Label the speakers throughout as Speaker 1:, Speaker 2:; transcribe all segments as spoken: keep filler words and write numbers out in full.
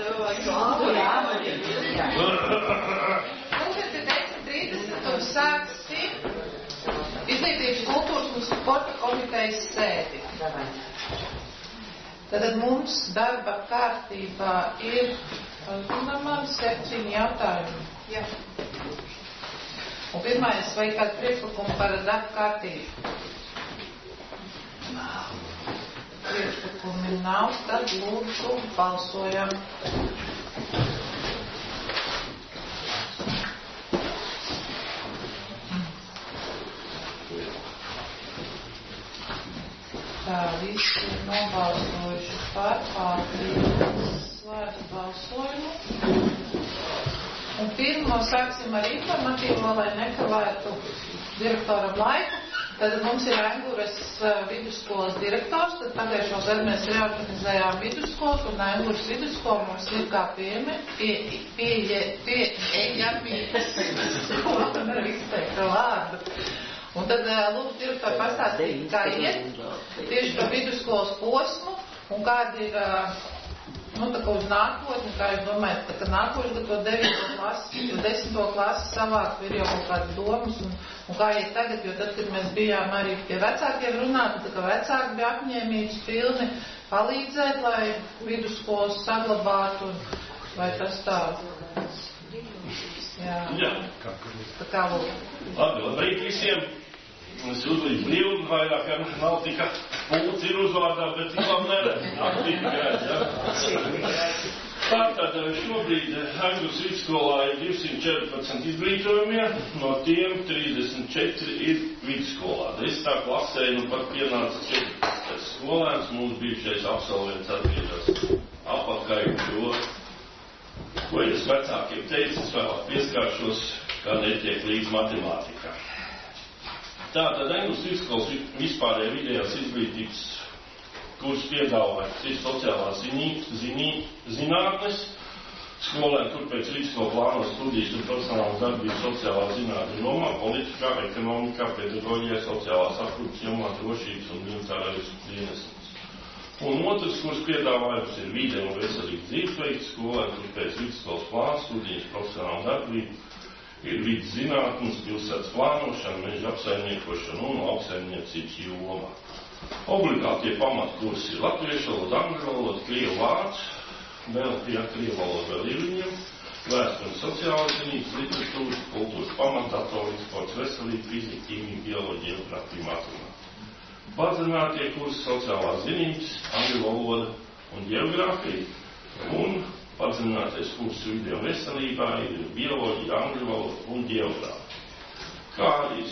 Speaker 1: desmit trīsdesmit un sāksim Izglītības, kultūras un sporta komitejas sēdi. Tātad mums darba kārtībā ir man septiņi jautājumi. Jā. Un pirmais, vai kādu priekšlikumu par darba kārtību? Nav. Priekšlikumi nav, tad lūdzu balsojam. Tā, visi ir nobalsojuši par pārtību slēdzu balsojumu. Un pirmo sāksim ar informatīvo, lai nekavētu direktoram laiku. Tad mums ir Enguras vidusskolas direktors, tad pagājušo gadu mēs reorganizējām vidusskolas, un Enguras vidusskola mums ir kā pieejami, pie, pie, pie, pie, Un tad lūdzu direktori pastāstīt, kā iet tieši par vidusskolas posmu un kāda ir, nu, tā kā uz nākotni, kā jūs domājat, tā kā nākošu gadu to devīto klasi, jo desmito klasi savāk ir jau kaut kādas domas un, un kā iet tagad, jo tad, kad mēs bijām arī pie vecākiem runāt, tā kā vecāki bija apņēmības pilni palīdzēt, lai vidusskolas saglabātu, un vai tas tā? Jā. Jā. Tā kā lūdzu.
Speaker 2: Labi, labrīt visiem. Es uzlīdzu brīvu, vairāk kā nav tika pulci ir uzvārdā, bet tikām neredz. Aktīvi grēs, jā. Tātad šobrīd Enguras vidusskolā ir divsimt četrpadsmit izglītojumie, no tiem trīsdesmit četri ir vidusskolā. Desmitā klasē nu pat pienāca četrpadsmit skolēns, mums bijušais absolvents atgriežas apakai, jo, ko es vecākiem teicu, es vēlāk pieskāršos, kā netiek līdz matemātikā. Tātad Enguras vidusskolas vispārēja vidējās izglītības kursus piedāvājums ir sociālās zinī, zinī, zinātnes. Skolēni turpēc vidusskolu plāno studijas un profesionālas darbības sociālā zinātņu jomā, politikā, ekonomikā, pedagoģijā, sociālās aprūpes jomā, drošības un militārais dienestnes. Un otrs kurs piedāvājums ir vide un veselības dzīvesveids. Skolēni turpēc vidusskolas plānu studijas profesionāla darbība ir vides zinātnes, pilsētas plānošana, meža apsaimniekošana un lauksaimniecības jomā. Obligātie pamatkursi ir latviešu valoda, angļu valoda, krievu vārds, vēl pie krievu valoda vēl ir viņiem, vēsturi sociālās zinības, literatūras, kultūras pamat, datori, sports, veselība, fizika, ķīmija, bioloģija, geogrāfija, matemātika. Padziļinātie kursi sociālās zinības, angļu valoda un geogrāfija, un padziļinātais kurss video veselībā ir bioloģija, angļu valoda un geogrāfija. Kā arī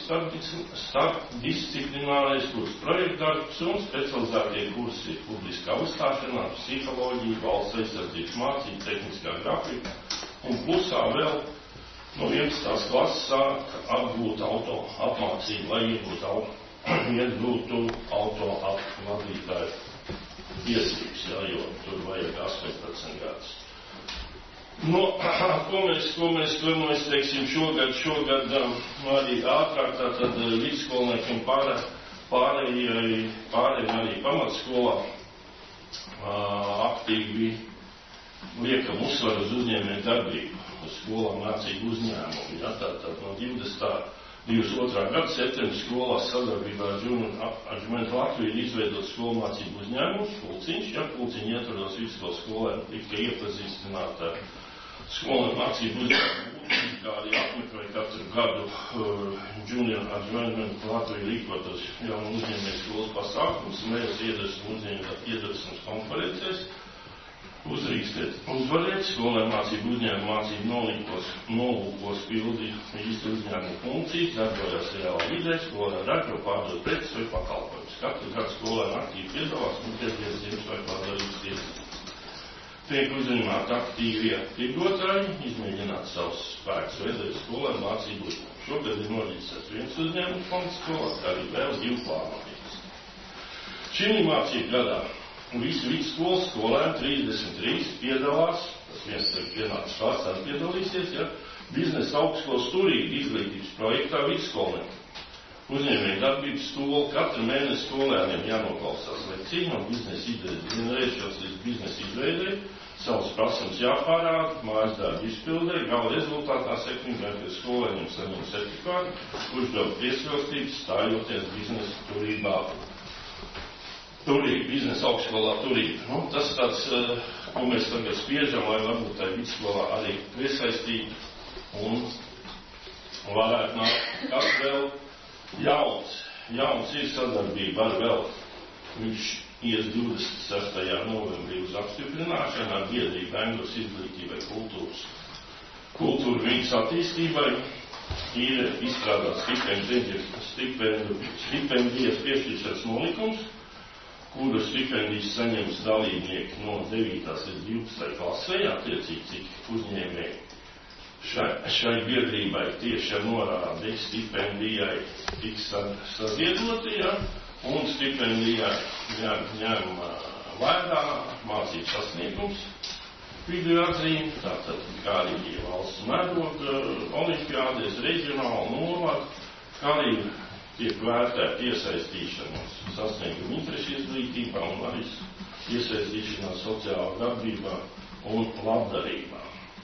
Speaker 2: starpdisciplinārais kurs projektdarbs un specializētie kursi ir publiskā uzstāšanās, psiholoģija, valsts aizsardzības mācība, tehniskā grafika un plusā vēl no vienpadsmitās klases sāk apgūt auto apmācību, lai iegūtu auto, iegūtu auto apvadītāju tiesības, jā, jo tur vajag astoņpadsmit gadus. No, ko mēs, ko mēs, ko mēs teiksim šogad, šogad arī ātrāk, tātad vidusskolniekiem pārē, pārējai, pārējai arī pamatskolā aktīvi liekam uzsvaru uz uzņēmēju darbību, uz skolām mācību uzņēmumu. Ja, tātad no divdesmit otrā gada septembra skolās sadarbībā ar Žumentu Latviju ir izveidot skolu mācību uzņēmumus, pulciņš, ja pulciņi ietvaros vidusskolas skolēm, tika iepazīstināt ar skolu mācību uzņēmumu, kā arī apmeklēja katru gadu uh, Junior ar Žumentu Latviju rīkotos jaunu uzņēmēju skolas pasākums, mēs iedvesmas konferencēs, uzrīkstēt, uzvarēt, skolēm mācību uzņēmumu mācību nolīkos, nolūkos pildi īsti uzņēmumu funkcijas, darbojās reālā vidē, skolēm ražo pārdot preces vai pakalpojumus. Katru gadu skolēm aktīvi piedalās un piedalās vai pārdalības tiesības. Tiek uzņemāti aktīvie tirgotāji, izmēģināt savus spēkus veidot skolēm mācību uzņēmumu. Šogad ir noģicēts viens uzņēmumu fonds skolā, kā arī vēl divu plānoties. Šī mācību gadā visi vidusskolas skolēni trīsdesmit trīs piedalās, tas viens ir pienācis vārds, arī piedalīsies, ja, biznesa augstskolas turīgi izglītības projektā vidusskolniekiem. uzņēmēju darbības skolu. Katru mēnesi skolēniem jānoklausās lekcija no biznesa idejas. Vienreizos līdz biznesa izveidei, savas prasības jāpārāda, mājas darbu izpildē, gala rezultātā sekmīgi skolēniem saņem certifikātu, kurš dod piesvilstības stājoties biznesa turībā. Turība, biznesa augstskolā turība. Nu, tas tāds, ko mēs tagad spiežam, lai varbūt tā vidusskolā arī piesaistītu un varētu nākt. Kas vēl jauns? Jauns ir sadarbība ar vēl. Viņš ies divdesmit sestajā novembrī uz apstiprināšanu ar biedrību Engles izglītībai kultūras. Kultūra viņas attīstībai ir izstrādāts stipendijas piešķiršanas nolikums, kuru stipendijas saņems dalībnieki no devītās līdz divpadsmitajai klasē, attiecīgi cik uzņēmēji šai, šai biedrībai tieši ar norādi stipendijai tiks saziedoti, ja, un stipendijai ņem, ņem vērā mācību sasniegums, video atzīme, tātad kā arī valsts mēroga, olimpiādes, reģionāla novada, kā arī tiek vērtēta iesaistīšanās sasniegumu interešu izglītībā un arī iesaistīšanās sociālā darbībā un labdarībā.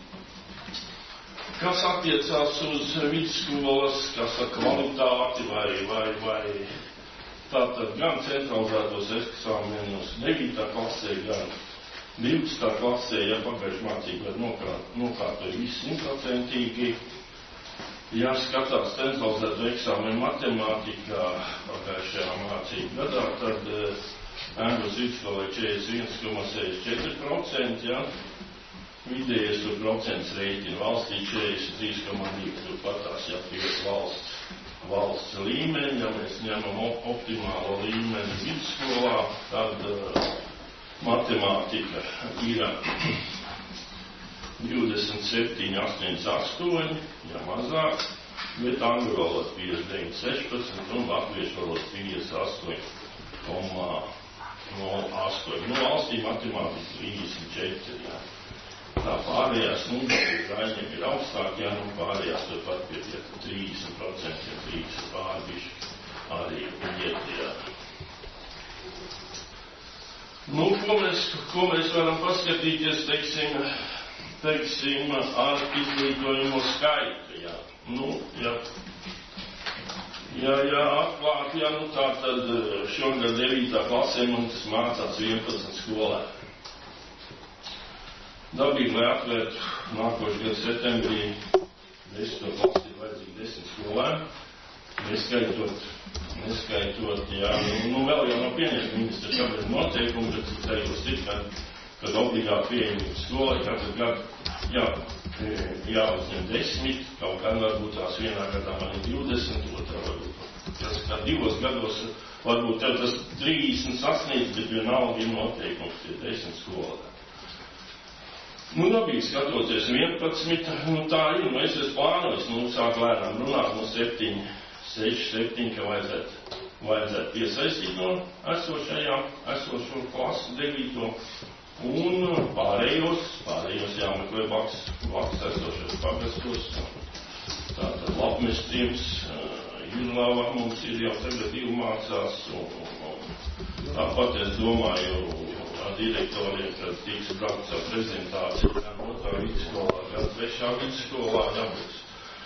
Speaker 2: Kas attiecās uz vidusskolas, kas ar kvalitāti vai, vai, vai tātad gan centralizētos eksāmenus devītā klasē, gan divpadsmitā klasē, ja pagājuši mācību var nokārtoja viss simtprocentīgi. Ja skatās centralizēto eksāmenu matemātikā pagājušajā mācību gadā, tad Engles vidusskolai četrdesmit viens komats sešdesmit četri procenti, ja, vidējais tur procents rēķina, valstī četrdesmit trīs komats divi, tur patās, ja pie valsts, valsts līmeņa, ja mēs ņemam optimālo līmeni vidusskolā, tad uh, matemātika ir divdesmit septiņi astoņdesmit astoņi, ja mazāk, bet angļu valoda piecdesmit deviņi sešpadsmit un latviešu valoda piecdesmit astoņi komā nulle astoņi. Nu, valstī matemātika trīsdesmit četri, jā. Tā pārējās, nu, Ukraiņiem ir augstāk, jā, nu, pārējās tur pat pie trīsdesmit procenti, ja trīsdesmit pārbišķi arī iet, jā. Nu, ko mēs, ko mēs varam paskatīties, teiksim, teiksim, ar izglītojumu skaitu, jā. Nu, jā, jā, jā, atklāt, jā, nu tā tad šogad devītā klasē mums mācās vienpadsmit skolēni. Dabīgi, lai atvērtu nākošu gadu septembrī desmito klasi ir vajadzīgi desmit skolēni, neskaitot, neskaitot, jā, nu, nu vēl jau nav pieņemta ministra kabineta noteikumi, bet cik tajos ir, kad, kad obligāti pieņemta skolai, katru gadu jā, jāuzņem desmit, kaut kā varbūt tās vienā gadā man ir divdesmit, otrā varbūt, tas kā divos gados, varbūt tev tas trīsdesmit sasniedz, bet vienalga ir noteikums, ir desmit skolēni. Nu, dabīgi skatoties vienpadsmit, nu tā ir, nu es esmu plānojis, nu sāk lēnām runāt no septiņi, seši, septiņi, ka vajadzētu, vajadzētu piesaistīt no esošajām, esošo klasu devīto, un pārējos, pārējos jāmeklē blakus, blakus esošos pagastos, tātad Lapmestriems, Jūrlāvā mums ir jau tagad divi mācās, un, un, un tāpat es domāju, ar direktoriem, kad tiks braukts ar prezentāciju, gan otrā vidusskolā, gan trešā vidusskolā, jābūt.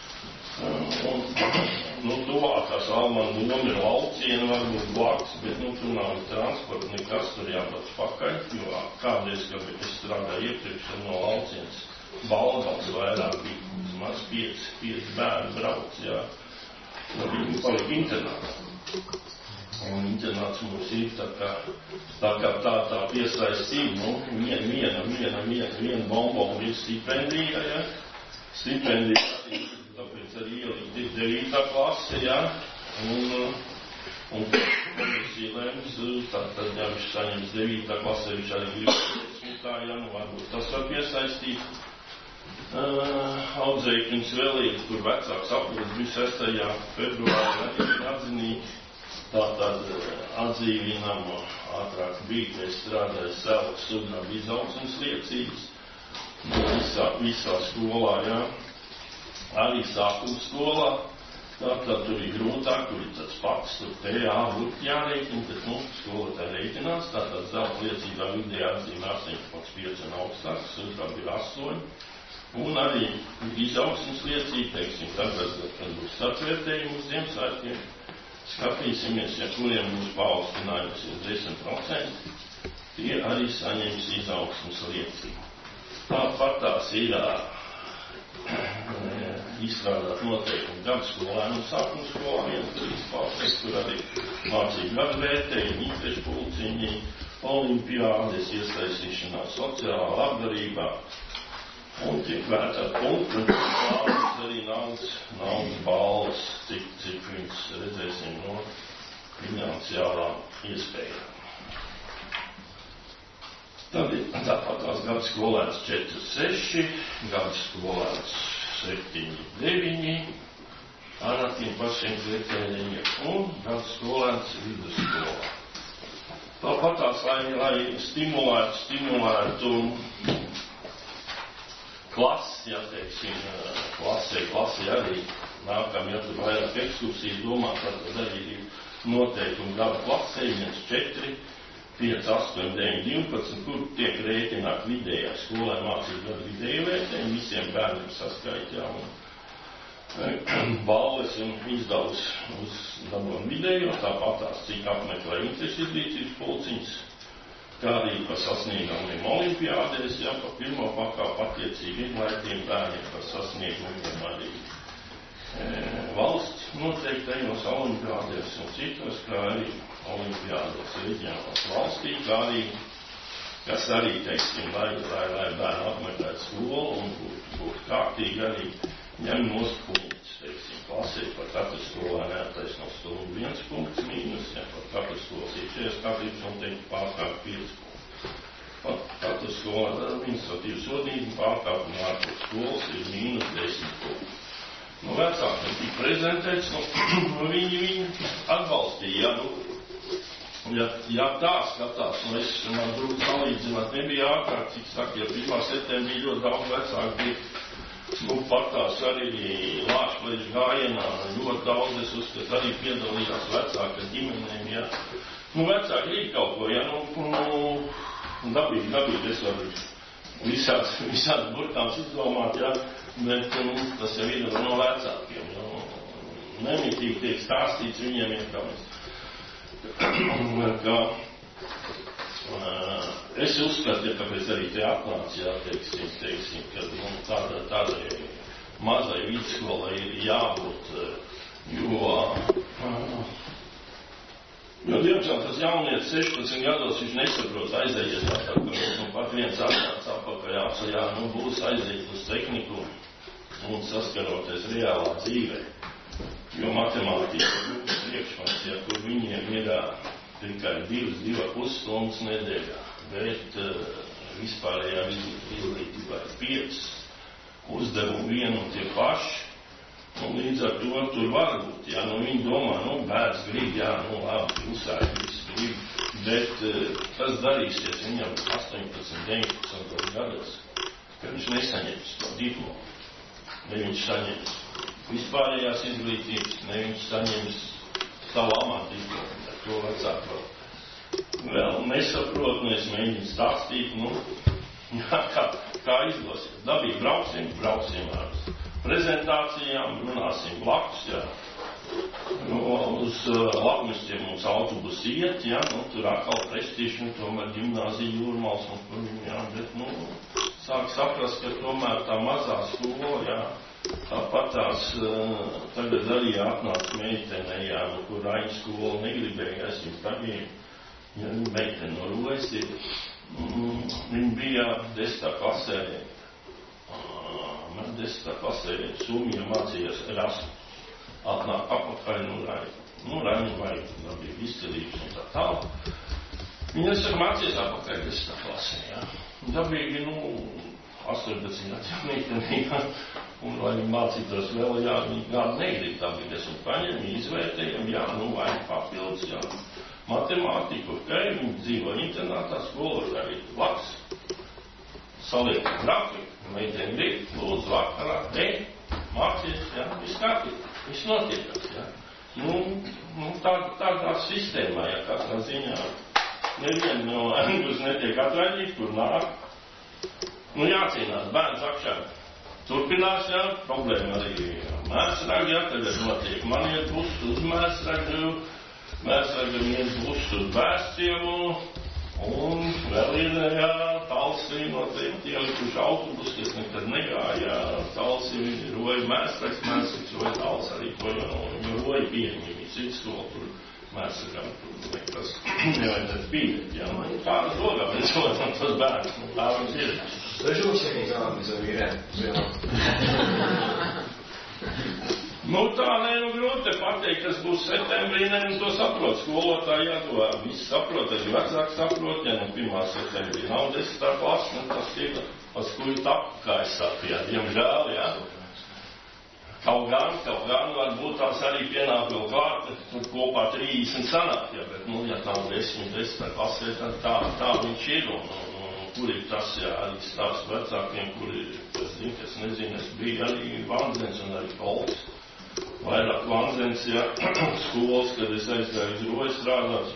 Speaker 2: Un, nu, tuvākās Almanu doma ir Lauciena, varbūt blakus, bet, nu, tur nav transporta, nekas tur jābrauc pakaļ, jo kādreiz, kad es strādāju iepriekš, no Laucienas Balgals vairāk bija maz pieci, pieci bērni brauc, jā. Nu, viņi palika internātā. Un internāts mums ir tā kā tā, kā tā, tā piesaistība, nu, viena, viena, viena, viena, viena bombona ir stipendija, ja, stipendija, tāpēc arī ielikt ir devītā klase, ja, un, un komisija lems, tātad, ja viņš saņems devītā klase, viņš arī grib desmitā, ja, nu, varbūt tas var piesaistīt. Uh, audzēkņus vēl ir, kur vecāks aplūdz bija sestajā februārā, arī atzinīgi. Tātad atzīvinām ātrāk bija, ka es strādāju Selkas sudraba izaugsmes liecības visā, visā skolā, jā. Arī sākuma skolā, Tātad tur ir grūtāk, tur ir tāds pats, tur te jābūt jārēķina, bet, nu, skolotāji reiķinās, tātad zelta liecībā vidēji atzīmē astoņi komats pieci un augstāks, otrā ir astoņi. Un arī izaugsmes liecība, teiksim, tagad, kad būs atvērtējumi uz Ziemassvētkiem, skatīsimies, ja kuriem būs paaugstinājums ir desmit procenti, tie arī saņems izaugsmes liecību. Tāpat tās ir izstrādāt noteikumi gadu skolēnu un sākuma skolā viens trīs pārsniegt, tur arī mācību gadu vērtējumi, interešu pulciņi, olimpiādes, iesaistīšanās sociālā labdarībā un tiek vērtēt punktu un plānus arī naudas, naudas balvas, cik, cik viņus redzēsim no finansiālām iespējām. Tad ir tāpat tās gadu skolēns četri seši, gadu skolēns septiņi deviņi, ar tiem pašiem kritērijiem un gadu skolēns vidusskolā. Tāpat tās, lai, lai stimulētu, stimulētu klasi, ja teiksim, klasē, klasē arī nākam, ja tur vairāk ekskursijas domā, tad arī ir noteikumi gada klasē, viens četri, pieci, astoņi, deviņi, divpadsmit, kur tiek rēķināt vidējā skolē mācību gadu vidēju vērtējumu, visiem bērniem saskaitā un balles un izdevus uz dabonu vidējo, tāpat tās, cik apmeklē interešu izglītības pulciņas, kā arī par sasniegumiem olimpiādēs, ja pa pirmo pakāpu attiecīgi lai tiem bērniem par sasniegumiem arī e, valsts noteiktajos olimpiādēs un citos, kā arī olimpiādēs reģionālās valstī, kā arī, kas arī, teiksim, lai, lai, lai bērni apmeklētu skolu un būtu būt kārtīgi arī ņem nost punktus, teiksim, klasē par katru skolā neataisno stundu viens punkts mīnus, ja par katru skolas iekšējās kārtības un teikt pārkāpt pieci punkti. Par katru skolā administratīvu sodību pārkāpumu ārpus skolas ir mīnus desmit punkti. Nu, vecākiem tika prezentēts, nu, viņi, viņi atbalstīja, ja, nu, Ja, ja tā skatās, nu es man grūti salīdzināt, nebija ārkārt, cik saka, ja pirmā septembrī ļoti daudz vecāku bija, nu pat tās arī Lāčplēžu gājienā, ļoti daudz es uzskatu arī piedalījās vecāka ģimenēm, ja. Nu vecāki ir kaut ko, ja, nu, nu dabīgi, dabīgi, es varu visāds, visāds burkāns izdomāt, ja, bet, nu, tas jau ir no vecākiem, nu, nemitīgi tiek stāstīts viņiem, ja, kā mēs. Ka, uh, es uzskatu, ja kāpēc arī te atnāc, jā, teiksim, teiksim, ka nu, tāda, tāda mazai vidusskolai ir jābūt, jo, uh, jo diemžēl tas jaunietis sešpadsmit gados viņš nesaprot aiziet, tā, nu, pat viens atnāc apakaļ, jā, nu, būs aiziet uz tehniku un saskaroties reālā dzīvē. Jo matemātika priekšmats, ja, kur viņiem ir tikai divas, divas pusstundas nedēļā, bet uh, vispārējā izglītībā ir piecas uzdevumi vienu un tie paši, un līdz ar to tur var būt, ja, nu viņi domā, nu bērns grib, jā, nu labi, uzsākt, viss grib, bet uh, tas darīsies viņam astoņpadsmit, deviņpadsmit gados, ka viņš nesaņems to diplomu, ne viņš saņems vispārējās izglītības, ne viņš saņems savu amatu diplomu, ar to vecāku vēl nesaprot, nu es mēģinu stāstīt, nu, jā, kā, kā izdosies. Dabīgi brauksim, brauksim ar prezentācijām, runāsim blakus, jā. Nu, uz uh, lakmustiem mums autobusi iet, jā, nu, tur atkal prestiži, nu, tomēr ģimnāzija Jūrmals, un kur viņi, jā, bet, nu, sāk saprast, ka tomēr tā mazā skola, jā, tāpat tās uh, tagad arī atnāca meitene, jā, nu, kur Raņa skola negribēja, es viņu pagīju, ja, meitene no Rūvēs ir, mm, viņa bija desmitā klasē, uh, man desmitā klasē Sumija mācījās Erasmus, atnāk apakaļ, nu, Raņa, nu, Raņa vajag, dabīgi izcelības un tā tālāk. Viņa es arī mācījās apakaļ desmitā klasē, jā, dabīgi, nu, astoņpadsmit gadu meitene, jā, un lai viņi mācītos vēl, jā, viņi gādu negrib, dabīgi esmu paņem, izvērtējam, jā, nu, vajag papildus, jā, matemātiku, ok, viņi dzīvo internātā, skola arī blakus, saliekam grafiku, meitene grib, lūdzu vakarā, dēļ, mācies, jā, viss kārtīgi, viss viss notiekās, ja. Nu, nu tā, tādā sistēmā, ja katrā ziņā neviena no Angus netiek atvaļīgs, kur nāk. Nu, jācīnās, bērns akšā. Turpinās, jā, problēma arī mēsragi, jā, tagad notiek. Man iet bust uz mēsragi, mēsragi iet bust uz Bērstievu, un vēl ir, jā, Talsī noteikti ielikuši autobus, kas nekad negāja, Talsī roja mēsrags, mēsrags roja Tals arī, ko jau roja pieņemīgi citu skolu, tur mēsragam, tur nekas nevajadzētu pīdēt, jā. Tādas logā, bet cilvēkam tos bērns, nu, tā mums ir.
Speaker 3: Dažos egzāmenes vai ir?
Speaker 2: Nu tā, nē, nu grūti pateikt, kas būs septembrī, ne, nu to saprot, skolotāji, jā, to visi saprot, arī vecāki saprot, ja nu pirmā septembrī nav desmitā klasa, nu tas ir uz kuru tapu, kā es saku, jā, diemžēl, jā. Kaut gan, kaut gan varbūt tās arī pienāk vēl klāt, tur kopā trīsdesmit sanāk, jā, bet, nu, ja tā desmit, desmitā klasē, tad tā, tā viņš ir, un, un, un kur ir tas, jā, arī stāsts vecākiem, kur ir, es zinu, kas nezinu, es biju arī Vandzens un arī Kolks. Vairāk Vandzens, ja, skolas, kad es aizgāju uz Roju strādāt.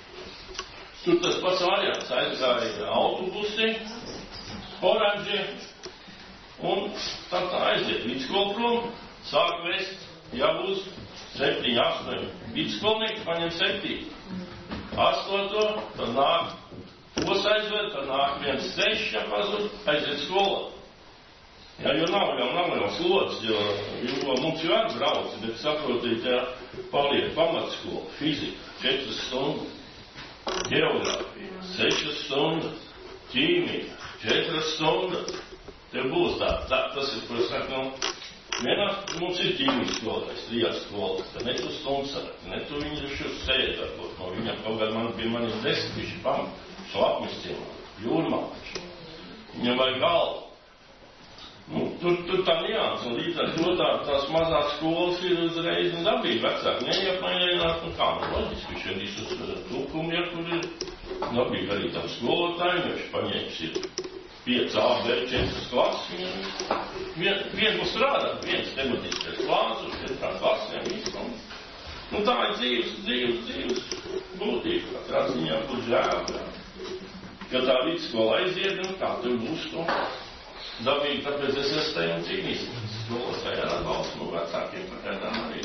Speaker 2: Tur tas pats variants, aizgāja autobusi, oranži, un tad tā aiziet vidskolu prom, sāk vest, ja būs septiņi, astoņi. Vidskolnieki paņem septiņi. Astoto, tad nāk, tos aizved, tad nāk viens seši, ja pazud, aiziet skolā. Jā, jo nav jau, nav jau slods, jo, jo mums jau arī brauc, bet saprotiet, ja paliek pamatskola, fizika, četras stundas, geogrāfija, sešas stundas, ķīmija, četras stundas. Tev būs tā, tā tas ir, ko es saku, nu, vienā mums ir ķīmijas skolotājs, trijās skolas, tad ne tu stundas sarat, ne tu viņu šur sēd, varbūt, no viņam kaut kādā man pie manis desmit, viņš pamat, šlapmis ciemā, jūrmāči, viņam vajag galvu. Nu, tur, tur tā nians, un līdz ar to tā, tās mazās skolas ir uzreiz un dabīgi vecāki neiepmaiņināt, nu kā, nu loģiski, viņš ir visus tūkumi, ja tur ir dabīgi arī tam skolotājiem, viņš paņēmis ir pieci A, B, četras klases, viņam vien, vien būs strādāt, viens tematiskais plāns uz četrām klasēm, visam. Nu tā ir dzīves, dzīves, dzīves būtība, katrā ziņā būs žēl, ja tā vidskola aiziet, nu kā tur būs to. Dabīgi, tāpēc es iestēju un cīnīsimies. Skolotāji ar atbalstu, nu vecākiem pagaidām arī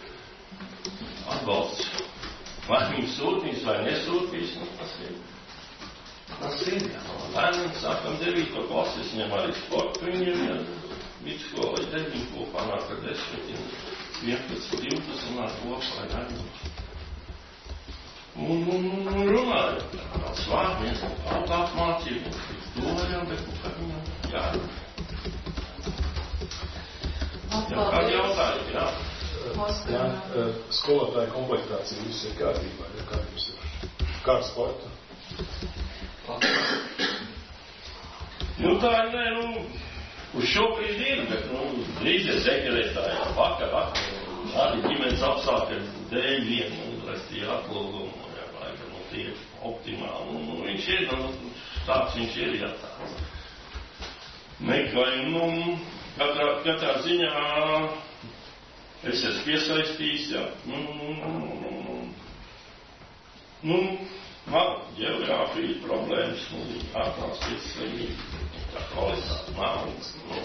Speaker 2: atbalsts. Vai viņi sūtīs vai nesūtīs, nu tas ir. Tas ir, jā. Bērniem sākam devīto klases, viņam arī sportu, viņiem ir vidskola ir deviņi kopā, nāk ar desmit, vienpadsmit, divpadsmit, un nāk kopā ir arī. Un, un, un runājot, tā svāk, viens no tautāt mācību, domājām, bet kā viņam jādara. Jā, kādi jautājumi, jā?
Speaker 4: Jā, skolotāja komplektācija viss ir kārtībā, ja kā jums ir? Kāds sporta?
Speaker 2: Nu tā ir, nē, nu, uz šo brīdi ir, bet, nu, drīz ir sekretētāji, vakar, vakar, arī ģimenes apsākļu dēļ vien, un restīja atlūgumu. Ir optimāli, un, un viņš ir, nu, tāds viņš ir, jā, tāds. Meklēju, nu, katrā, katrā ziņā es esmu piesaistījis, jā, nu, nu, nu, nu, nu, man geogrāfija problēmas, nu, ārklāsties slimīgi, tā kvalitāte nav, nu,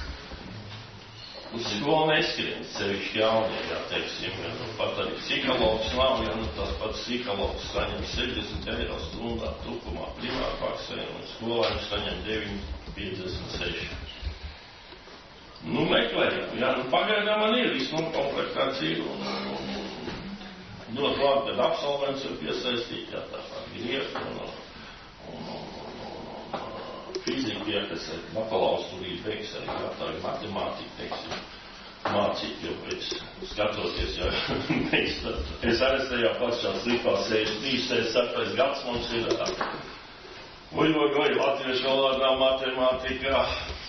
Speaker 2: uz skolu neskrien, sevišķi jaunie, jā, teiksim, ja nu pat arī psihologs nav, ja nu tas pats psihologs saņem sešdesmit eiro stundā trukumā privātpraksē, un skolājums saņem deviņi piecdesmit seši. Nu, meklējam, jā, nu pagaidām man ir viss nokomplektācija, un, un, un dot labi, kad absolvents ir piesaistīt, jā, tāpēc ir iet, un, un, un, fizika, ja, kas ir bakalaurs turīt beigas arī gatavi matemātika, teiksim, mācīt, jo pēc skatoties, ja, es arī tajā pašā slipā sēžu trīs, septiņas gads mums ir, oj, oj, oj, latviešu valodā, matemātikā,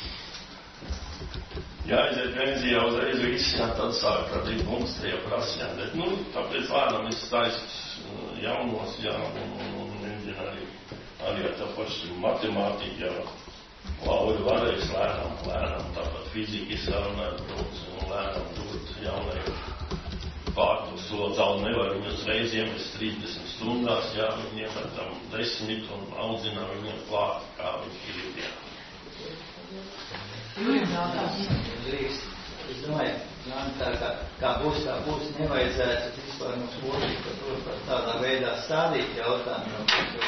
Speaker 2: jāaiziet pensijā uzreiz viss, jā, tad sāk pradīt mums tajā prasījā, bet, nu, tāpēc lēnām es taisas jaunos, jā, un, un, un mēģina arī arī ar tā pašu matemātiku, jā, Lauri varēs lēnām, lēnām, tāpat fizika sarunāt brūks un lēnām dot jaunajiem slodzauni nevar viņu uzreiz iemest trīsdesmit stundās, jā, viņiem tam desmit un audzinām viņiem klāt, kā viņi ir, jā.
Speaker 5: Es domāju, tā kā, kā būs, kā būs, nevajadzētu vispār mums būtīgi par to par tādā veidā stādīt jautājumu,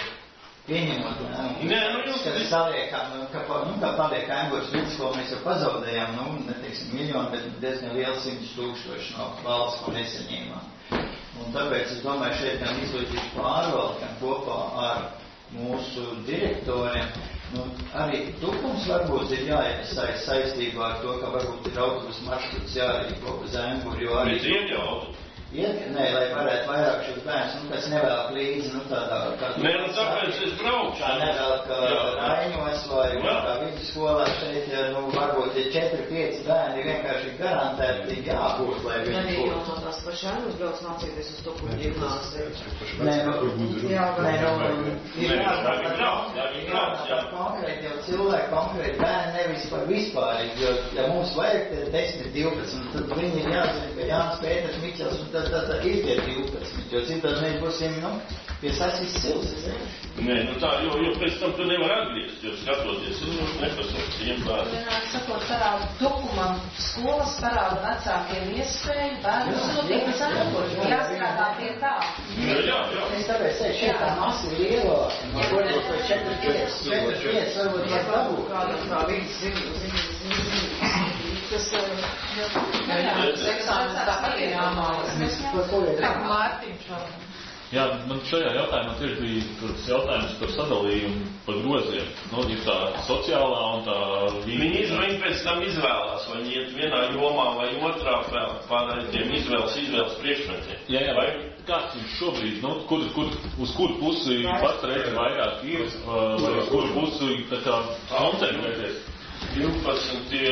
Speaker 5: pieņemot,
Speaker 2: Nē, nu, jūs...
Speaker 5: ka saliekam, ka, nu, kā paliek Aingurs vidusskolu, mēs jau pazaudējām, nu, neteiksim miljonu, bet diezgan lielu simtus tūkstoši no valsts, ko nesaņēmām. Un tāpēc es domāju, šeit gan izglītības pārvalde, gan kopā ar mūsu direktoriem, nu, arī Tukums varbūt ir jāiesaist saistībā ar to, ka varbūt ir autobus maršruts jārīko uz Ainguru, jo arī...
Speaker 2: Bet iekļautu.
Speaker 5: Iet, nē, lai varētu vairāk šos bērns, nu, kas nevēlk līdzi, nu, tādā... Kā,
Speaker 2: nē, nu, tāpēc es braukšu.
Speaker 5: Kā nevēlk Raiņos vai kā vidusskolā šeit, ja, nu, varbūt ir četri pieci bērni vienkārši garantēti jābūt, lai viņi būtu.
Speaker 6: Nē, jau no tās pašām uzbrauc mācīties uz Tukumu ģimnāziju.
Speaker 5: Nē, nu, jā, nē, nu, ir
Speaker 2: jābrauc,
Speaker 5: jābrauc konkrēti, jau cilvēki konkrēti bērni nevis par vispārīgi, jo, ja mums vajag te desmit, divpadsmit, tad viņi ir jāzina, ka Jānis Pēters Miķels un tad, tad, tad ir tie divpadsmit, jo citādi mēs būsim, nu, pie sasīs sils, es nezinu.
Speaker 2: Nē, nu tā, jo, jo pēc tam tu nevar atgriezt, jo skatoties, es nepasaucu tiem bērniem.
Speaker 7: Vienāk sakot, parāda Tukumam skolas, parāda vecākiem iespēju, bērnus notiek uz Ainguru, jāstrādā pie tā.
Speaker 2: Jā, jā, jā.
Speaker 5: Es tāpēc teicu, šeit tā masa ir lielāka, no varbūt par četri pieci, četri pieci varbūt var dabūt.
Speaker 6: Kādam kā vidas zinu, zinu, zinu, zinu. Tas, jā,
Speaker 1: tas eksāmenis tāpat ir jāmālas. Kā Mārtiņš vēl.
Speaker 8: Jā, man šajā jautājumā tieši bija tas jautājums par sadalījumu, par groziem. Nu, ir tā sociālā un tā...
Speaker 2: Viņi, viņi pēc tam izvēlās, vai viņi iet vienā jomā vai otrā vēl pār tiem izvēles, izvēles priekšmetiem.
Speaker 8: Jā, jā, vai kāds viņš šobrīd, nu, kur, kur, uz kuru pusi pats reizi vairāk ir, vai uz kuru pusi tā kā koncentrēties?
Speaker 2: divpadsmit tie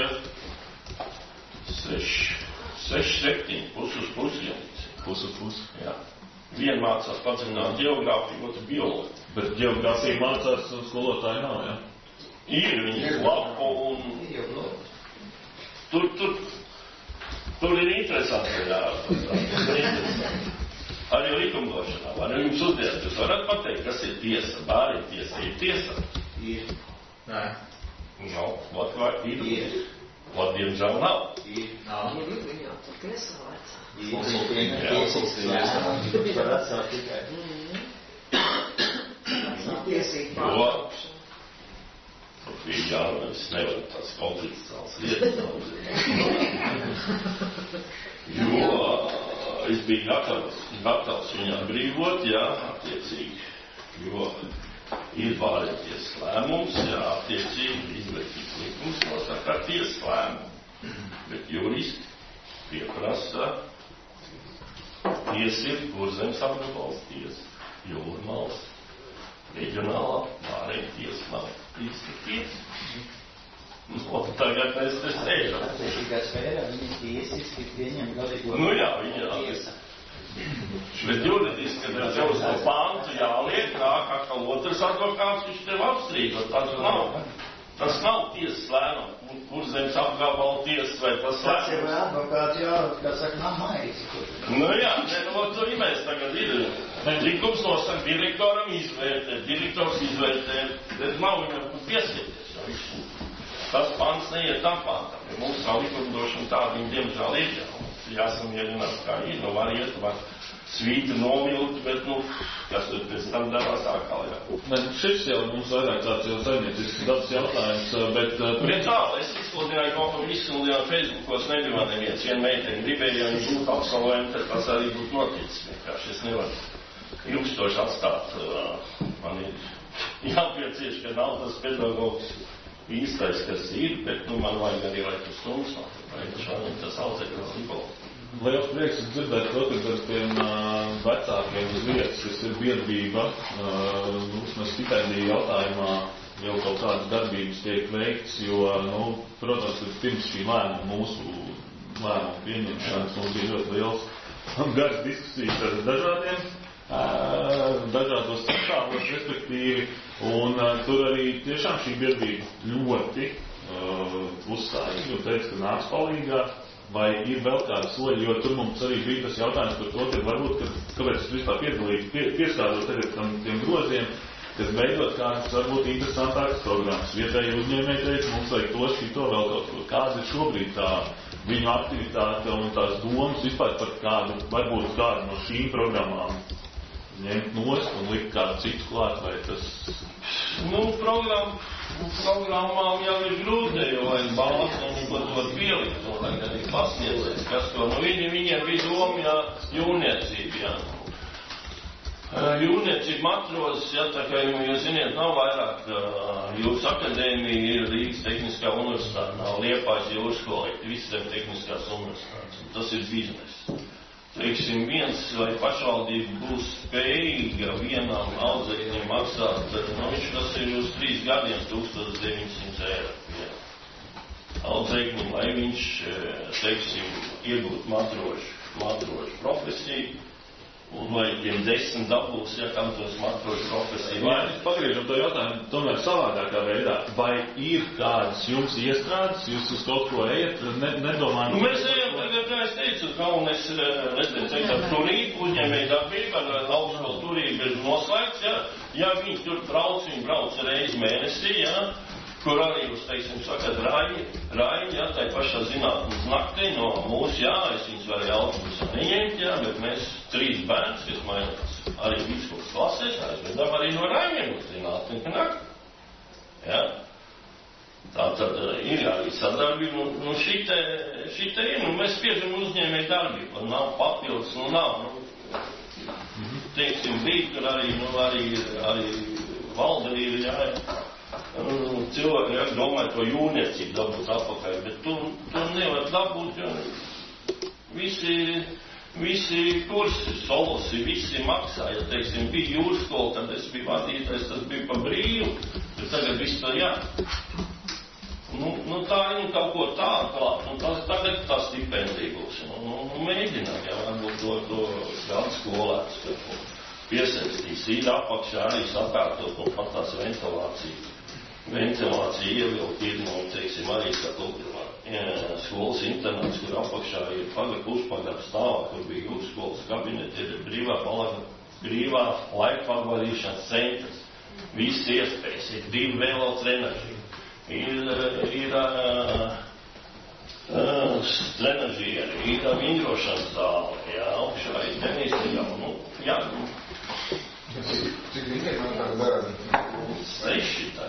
Speaker 2: seši, seši, septiņi, pus uz pusi jums.
Speaker 8: Pus uz pusi?
Speaker 2: Jā. Viena mācās padziļināt ģeogrāfiju, otra bioloģiju.
Speaker 8: Bet ģeogrāfija mācās skolotāji nav, jā?
Speaker 2: Ir viņi lapu un... Tur, tur, tur ir interesanti, jā. Arī likumdošanā. Vai nu jums uzdēt, jūs varat pateikt, kas ir tiesa? Bāri tiesa ir tiesa?
Speaker 3: Ir. Nē.
Speaker 2: Nav. Vat vai ir?
Speaker 3: Ir.
Speaker 2: Vat, diemžēl nav.
Speaker 3: Ir. Nav.
Speaker 6: ja viņi jau tur tiesā vecā.
Speaker 5: Var atsāt tikai.
Speaker 6: Tiesīgi
Speaker 2: Jo,
Speaker 6: pārkāpšana.
Speaker 2: bija jānevis nevar tās konfliktsāls lietas. Jo es biju gatavs, gatavs viņu atbrīvot, jā, attiecīgi. Jo ir pārēties lēmums, jā, attiecīgi izglītības likums nosaka tiesas lēmumu. Bet juristi pieprasa tiesa ir Kurzemes apgabals tiesa, Jūrmals, reģionālā pārēja tiesa nav īsti tiesa. Nu, tagad mēs te sēžam.
Speaker 5: Tikai sfērā viņi tiesiski pieņem galīgo.
Speaker 2: Nu jā, viņi jā. Bet juridiski, kad jau tev uz to pāntu jāliek, nāk atkal otrs advokāts, viņš tev apstrīdot. Tas nav. Tas nav tiesas lēmums. Kurzemes apgabala tiesas vai tas lēmums.
Speaker 5: Tas ir advokāts jā, kā saka, nav maizi.
Speaker 2: Nu jā, ne, nu, tur mēs tagad ir. Likums nosaka direktoram izvērtēt, direktors izvērtēt, bet nav viņam piesieties. Tas pants neiet tam pantam, jo mums kā likumdošana tāda, viņi diemžēl ir jau. Jāsamierinās kā ir, nu var iet, var svīti novilkt, bet, nu, kas tur pēc tam darās atkal, jā.
Speaker 8: Ne, šis jau mums vairāk tāds jau saimniecisks dabas jautājums, bet...
Speaker 2: Bet tā, es izsludināju kaut ko izsludināju Facebookos, negribā neviens, viena meiteni gribēja, ja viņi būtu absolventi, tad tas arī būtu noticis, vienkārši es nevaru ilgstoši atstāt, man ir jāpiecieš, ka nav tas pedagogs īstais, kas ir, bet, nu, man vajag arī, lai tas stundas nav, vai šādien tas audzēkās Nikola.
Speaker 8: Liels prieks dzirdēt, protams, ar tiem uh, vecākiem uz vietas, kas ir biedrība. Uh, mums mēs stipendiju jautājumā jau kaut kādas darbības tiek veikts, jo, nu, protams, pirms šī lēmuma mūsu lēmuma pieņemšanas mums bija ļoti liels un garas diskusijas ar dažādiem, uh, dažādos sastāvos, respektīvi, un uh, tur arī tiešām šī biedrība ļoti uh, uzstāja, jo teica, ka nāks palīgā. vai ir vēl kādi soļi, jo tur mums arī bija tas jautājums par to, ka varbūt, ka, kāpēc es vispār piedalīju, pie, pieskāros tagad tam tiem groziem, kas veidot kādas varbūt interesantākas programmas. Vietēji uzņēmēji teica, mums vajag to, šito vēl kaut ko. Kāda ir šobrīd tā viņu aktivitāte un tās domas vispār par kādu, varbūt kādu no šīm programmām ņemt nost un likt kādu citu klāt, vai tas...
Speaker 2: Nu, programma, programmām jau ir grūti, jo vajag balsts un ko to pielikt, un vajag arī pasniedzēs, kas to, nu, viņi, viņiem bija doma, jā, jūrniecība, jā. Jūrniecība matrozes, jā, tā kā jūs ziniet, nav vairāk, jūras akadēmija ir Rīgas Tehniskā universitāte, nav Liepājas jūras kolekti, visiem tehniskās universitātes, tas ir biznes. Teiksim, viens vai pašvaldība būs spējīga vienam audzēkņiem maksāt, nu, viņš tas ir uz trīs gadiem tūkstoš deviņsimt eiro. Jā. Audzēkņiem, lai viņš, teiksim, iegūt matrošu, matrošu profesiju, un vai tiem desmit dabūs, ja kam tos matrošu profesiju.
Speaker 8: Jā, pagriežam to jautājumu tomēr savādākā veidā. Vai ir kādas jums iestrādes, jūs uz kaut ko ejat, ne, nedomājam?
Speaker 2: Nu, mēs ejam tagad, kā es teicu, galvenais, nezinu, teikt, ar turību, uzņēmēju darbību, ar augstskolu turību ir noslēgts, ja, ja viņi tur brauc, viņi brauc reizi mēnesī, ja, kur arī jūs, teiksim, sakat, Raini, Raini, jā, tai pašā zinātnes naktī no mūsu, jā, es viņus varēju autobusā neņemt, jā, bet mēs trīs bērns, kas mainās arī vidskolas klasēs, aizvedam arī no Rainiem uz zinātnes naktī. Jā. Tā tad ir arī sadarbība, nu, nu šite, šite ir, nu, mēs spiežam uzņēmēju darbību, nav papildus, nu, nav, nu, teiksim, bija, tur arī, nu, arī, arī valde ir, jā, cilvēki, ja domāju, to jūrniecību dabūt atpakaļ, bet tu, tu nevar dabūt, jo visi, visi kursi, solosi, visi maksā, ja, teiksim, bija jūrskola, tad es biju vadītājs, tas bija pa brīvu, bet tagad viss tā, jā. Nu, nu tā ir kaut ko tādu klāt, nu tas tagad tā stipendija būs, nu, nu, nu mēģināt, jā, varbūt to, to kādu skolēts, piesaistīs, ir apakšā arī sakārtot, un pat tās ventilācija. Ventilācija ievilkt ir, nu, teiksim, arī kā skolas internāts, kur apakšā ir pagad uzpagad stāvā, kur bija jūras skolas kabineti, ir brīvā, palaga, brīvā laika pavadīšanas centrs. Viss iespējas, ir divi vēlo trenaži, ir, ir uh, uh, trenažieri, ir vingrošanas zāle, jā, augšā ir tenīstajā, nu, jā, nu.
Speaker 9: Cik viņiem no tā dara?
Speaker 2: Seši tā.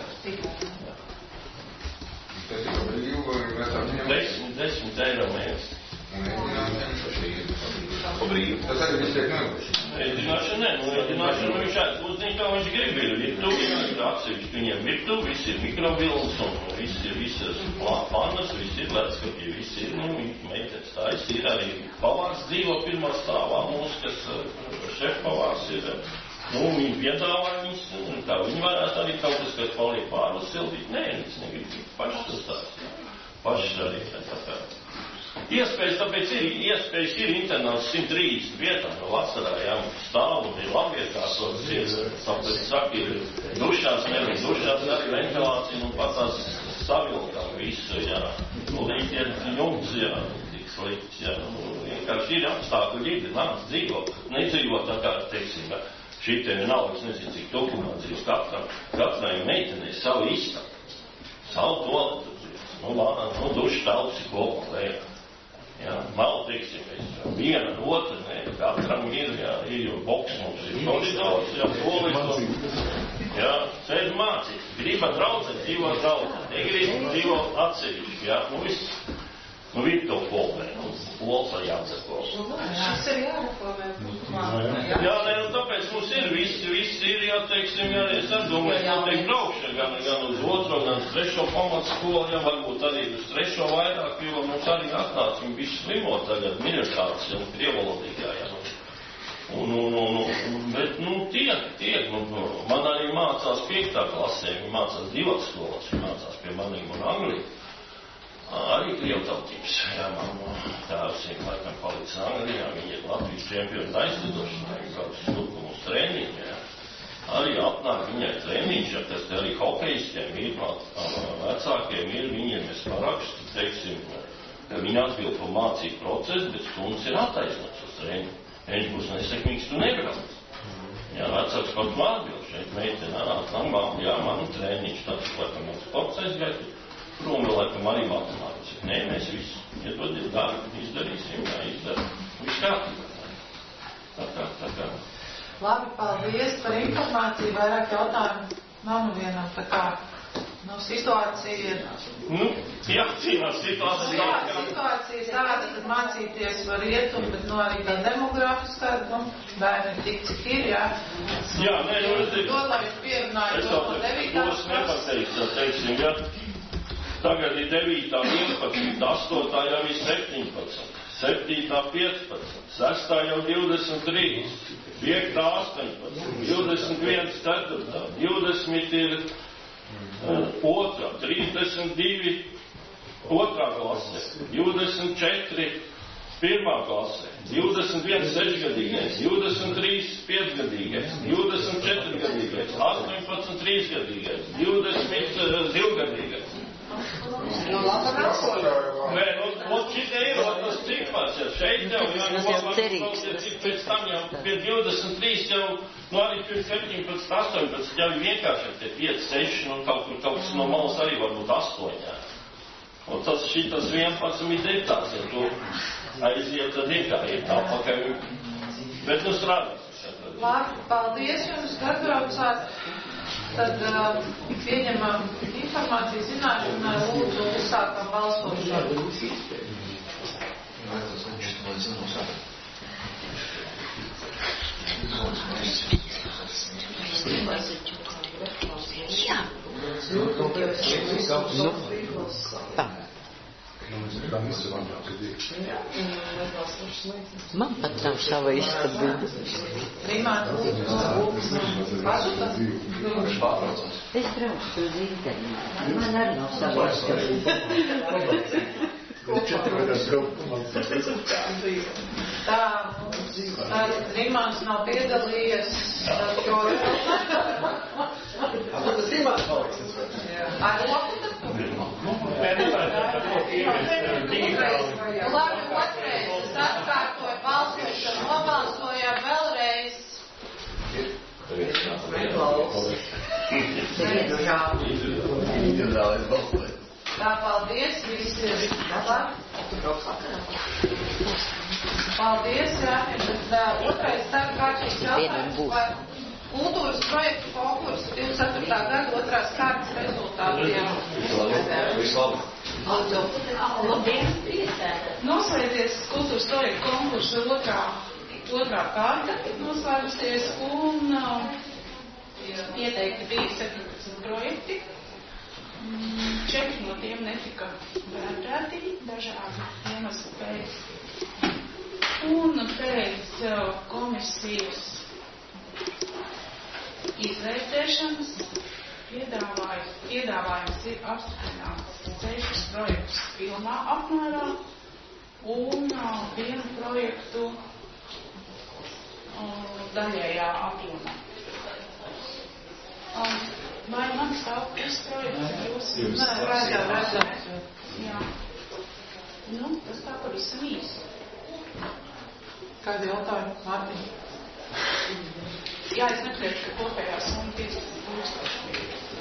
Speaker 9: Tas ir brīvu, vai mēs ar viņam?
Speaker 2: Desmit, desmit eiro mēnesi.
Speaker 9: Un ēdināšana šī ir
Speaker 2: pa brīvu.
Speaker 9: Tas arī viss tiek nevaši.
Speaker 2: Ēdināšana, ne, nu ēdināšana viņš aizpūsnīt, kā viņš grib, ir virtuvi, ir atsevišķi viņiem virtuvi, viss ir mikrobilns un viss ir visas pannas, viss ir ledskapji, viss ir, nu, meitenes tais, ir arī pavārs dzīvo pirmā stāvā mūsu, kas šefpavārs ir. Nu, viņi piedāvā viņus, un kā viņi varētu arī kaut kas, kas paliek pār uz sildīt. Nē, viņas negrib paši tas tās. Paši arī tā kā. Iespējas, tāpēc ir, iespējas ir internāts simt trīsdesmit vietā no vasarā, jā, stāv un ir labiekārtotas, ir, tāpēc saka, ir dušās, nevien dušās, arī ventilācija, un pat tās savilkām visu, jā. Nu, līdz ir jums, jā, tik slikts, jā. Nu, vienkārši ir apstākļi, ir nāc dzīvo, nedzīvo tā kā, teiksim, šitiem nav, es nezinu, cik dokumentācijas, jo katram, katrai meitenei savu istabu, savu toaletu, nu, nu, dušu telpas ir kopā lējā. Jā, nav, teiksim, es viena ar otru, ne, katram ir, jā, ir jau boks mums, ir koridors, jā, polis, jā, sēd mācīt, griba draudzēt, dzīvo draudzēt, negrib dzīvo atsevišķi, jā, nu, viss. Nu, ir to polmē, nu, pols arī jāatsako.
Speaker 6: Šis ir jāreformē.
Speaker 2: Jā, nē, nu, tāpēc mums ir visi, visi ir, jā, teiksim, jā, es arī domāju, noteikti braukšana, gan, gan uz otro, gan uz trešo pamatskolu, jā, varbūt arī uz trešo vairāk, jo mums arī atnāca, viņi bišķi slimo tagad, minoritātes, jā, krievalodīgā, jā. Un, un, un, un, bet, nu, tiek, tiek, nu, man arī mācās piektā klasē, viņi mācās divas skolas, viņi mācās pie manīm un Angliju. Arī krievtautības, jā, man tēvs ir laikam palicis Anglijā, viņi ir Latvijas čempioni aizlidošanā, viņi brauc stūku mums trēniņu, jā. Arī apnāk viņai trēniņš, ja tas arī hokejistiem ir, vecākiem ir, viņiem es parakstu, teiksim, ka viņi atbild par mācību procesu, bet stundas ir attaisnots uz reņu. Reņu būs nesekmīgs, tu nebrauc. Jā, vecāks pat man atbild šeit, meitene, nāk, māma, jā, man treniņš, tāds, laikam, mans sports aizgaitu, prom vēl, laikam, arī matemātiski. Nē, mēs visu, iedodiet darbu, izdarīsim, jā, izdarām. Viss kārtībā. Tā kā, tā kā.
Speaker 1: Labi, paldies par informāciju, vairāk jautājumu nav nu vienam, tā kā, nu, situācija ir.
Speaker 2: Nu, jā, cīnās situācija.
Speaker 1: Jā, situācija ir tāda, kad mācīties var iet, un, bet, nu, arī tā demografiskā, nu, bērni tik, cik ir, jā.
Speaker 2: Jā, nē, nu, es teiktu.
Speaker 1: To, lai es pierunāju to no devītās.
Speaker 2: Tos nepateiktu, teiksim, jā. Tagad ir devītā, vienpadsmit, astotā jau ir septiņpadsmit, septītā piecpadsmit, sestā jau divdesmit trīs, piektā astoņpadsmit, divdesmit viens ceturtā, divdesmit ir uh, otrā, trīsdesmit divi otrā klasē, divdesmit četri pirmā klasē, divdesmit viens sešgadīgais, divdesmit trīs piecgadīgais, divdesmit četri gadīgais, astoņpadsmit trīsgadīgais, divdesmit uh, divgadīgais.
Speaker 1: Nu, labi,
Speaker 2: nē, nu, nu, šitie ir, tas cipars, ja šeit jau, ja, nu, labāk, cik pēc tam jau pie divdesmit trīs jau, nu, arī pie septiņpadsmit, astoņpadsmit jau vienkārši tie pieci, seši, nu, kaut kur kaut kas no malas arī var būt astoņi, jā. Un tas šitas vienpadsmit ir tāds, ja tu aiziet, tad ir kā, ir tā pakaļ, bet nu strādās.
Speaker 1: Labi, paldies jums, ka atbraucāt. Tad uh, pieņemam informāciju zināšanai, lūdzu, uzsākam balsošanu.
Speaker 10: Jā. Man pat nav sava istaba.
Speaker 1: Rimāta, lūdzu, pašutas?
Speaker 10: Es braucu uz Rīgdeni. Man arī nav sava istaba.
Speaker 1: Tā, tā Rimāns nav piedalījies, jo... Tas Rimāns paliks. Ar roku tad tu? Labi, otrais, es atkārtoju balsošanu, nobalsojām vēlreiz. Tā, paldies, visi ir labi. Paldies, jā, tad otrais darba kārtības jautājums par kultūras projektu konkursu divdesmit ceturtā gada otrās kārtas rezultātiem.
Speaker 6: Noslēdzies kultūras projektu konkursu otrā, otrā kārta noslēgusies un uh, ieteikti bija septiņpadsmit projekti. Četri no tiem netika vērtēti dažādu iemeslu pēc. Un pēc uh, komisijas izvērtēšanas piedāvājums, piedāvājums ir apstiprināts sešus projektus pilnā apmērā un uh, vienu projektu uh, daļējā apjomā. Um, vai man stāv šis projekts? Jūs?
Speaker 1: Nē, redzam, redzam.
Speaker 6: Jā. Nu, tas tā pavisam īsi.
Speaker 1: Kādi jautājumi, Mārtiņ?
Speaker 6: Jā, es nepriekšu, ka kopējā summa piecdesmit tūkstoši.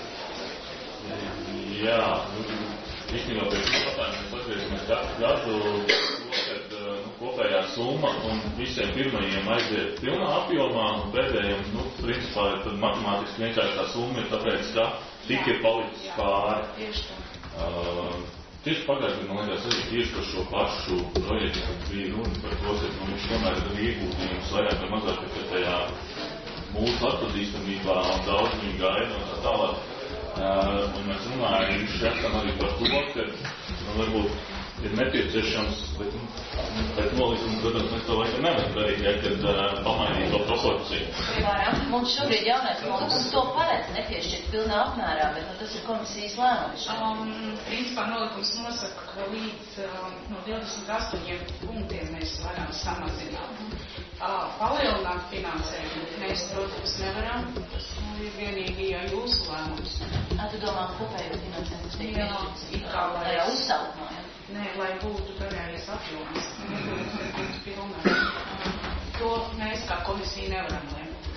Speaker 8: Jā, nu, īstenībā pēc jautājumiem mēs atgriezīsimies katru gadu, kad nu, kopējā summa un visiem pirmajiem aiziet pilnā apjomā un pēdējiem, nu, principā, tad matemātiski vienkārši tā summa ir tāpēc, ka tik ir palicis pāri.
Speaker 6: Tieši tā.
Speaker 8: Uh, tieši pagājušajā, man liekas, arī tieši par šo pašu projektu, kad bija runa par to, ka nu, viņš tomēr ir iegūtījums vairāk vai mazāk tikai tajā mūsu atpazīstamībā un daudz viņu gaida un tā tālāk. Uh, un mēs runājam šeit arī par to, ka nu, varbūt ir nepieciešams, bet, nu, bet nolikumu, protams, mēs to laikam nevaram darīt, ja, kad uh, pamainīt to proporciju.
Speaker 11: Piemēram, mums šobrīd jaunais nolikums to paredz nepiešķirt pilnā apmērā, bet nu, tas ir komisijas lēmums.
Speaker 6: Um, principā nolikums nosaka, ka līdz um, no divdesmit astoņiem punktiem mēs varam samazināt. Uh, palielināt finansējumu mēs, protams, nevaram. Tas nu, ir vienīgi ja jūsu lēmums.
Speaker 11: Ā, tu domā, kopējo finansējumu tiek
Speaker 6: piešķirts? Jā, it kā lai
Speaker 11: uzsaukumā, jā.
Speaker 6: Nē, lai būtu daļējies apjoms. Pilnā. To mēs kā komisija nevaram lēmt.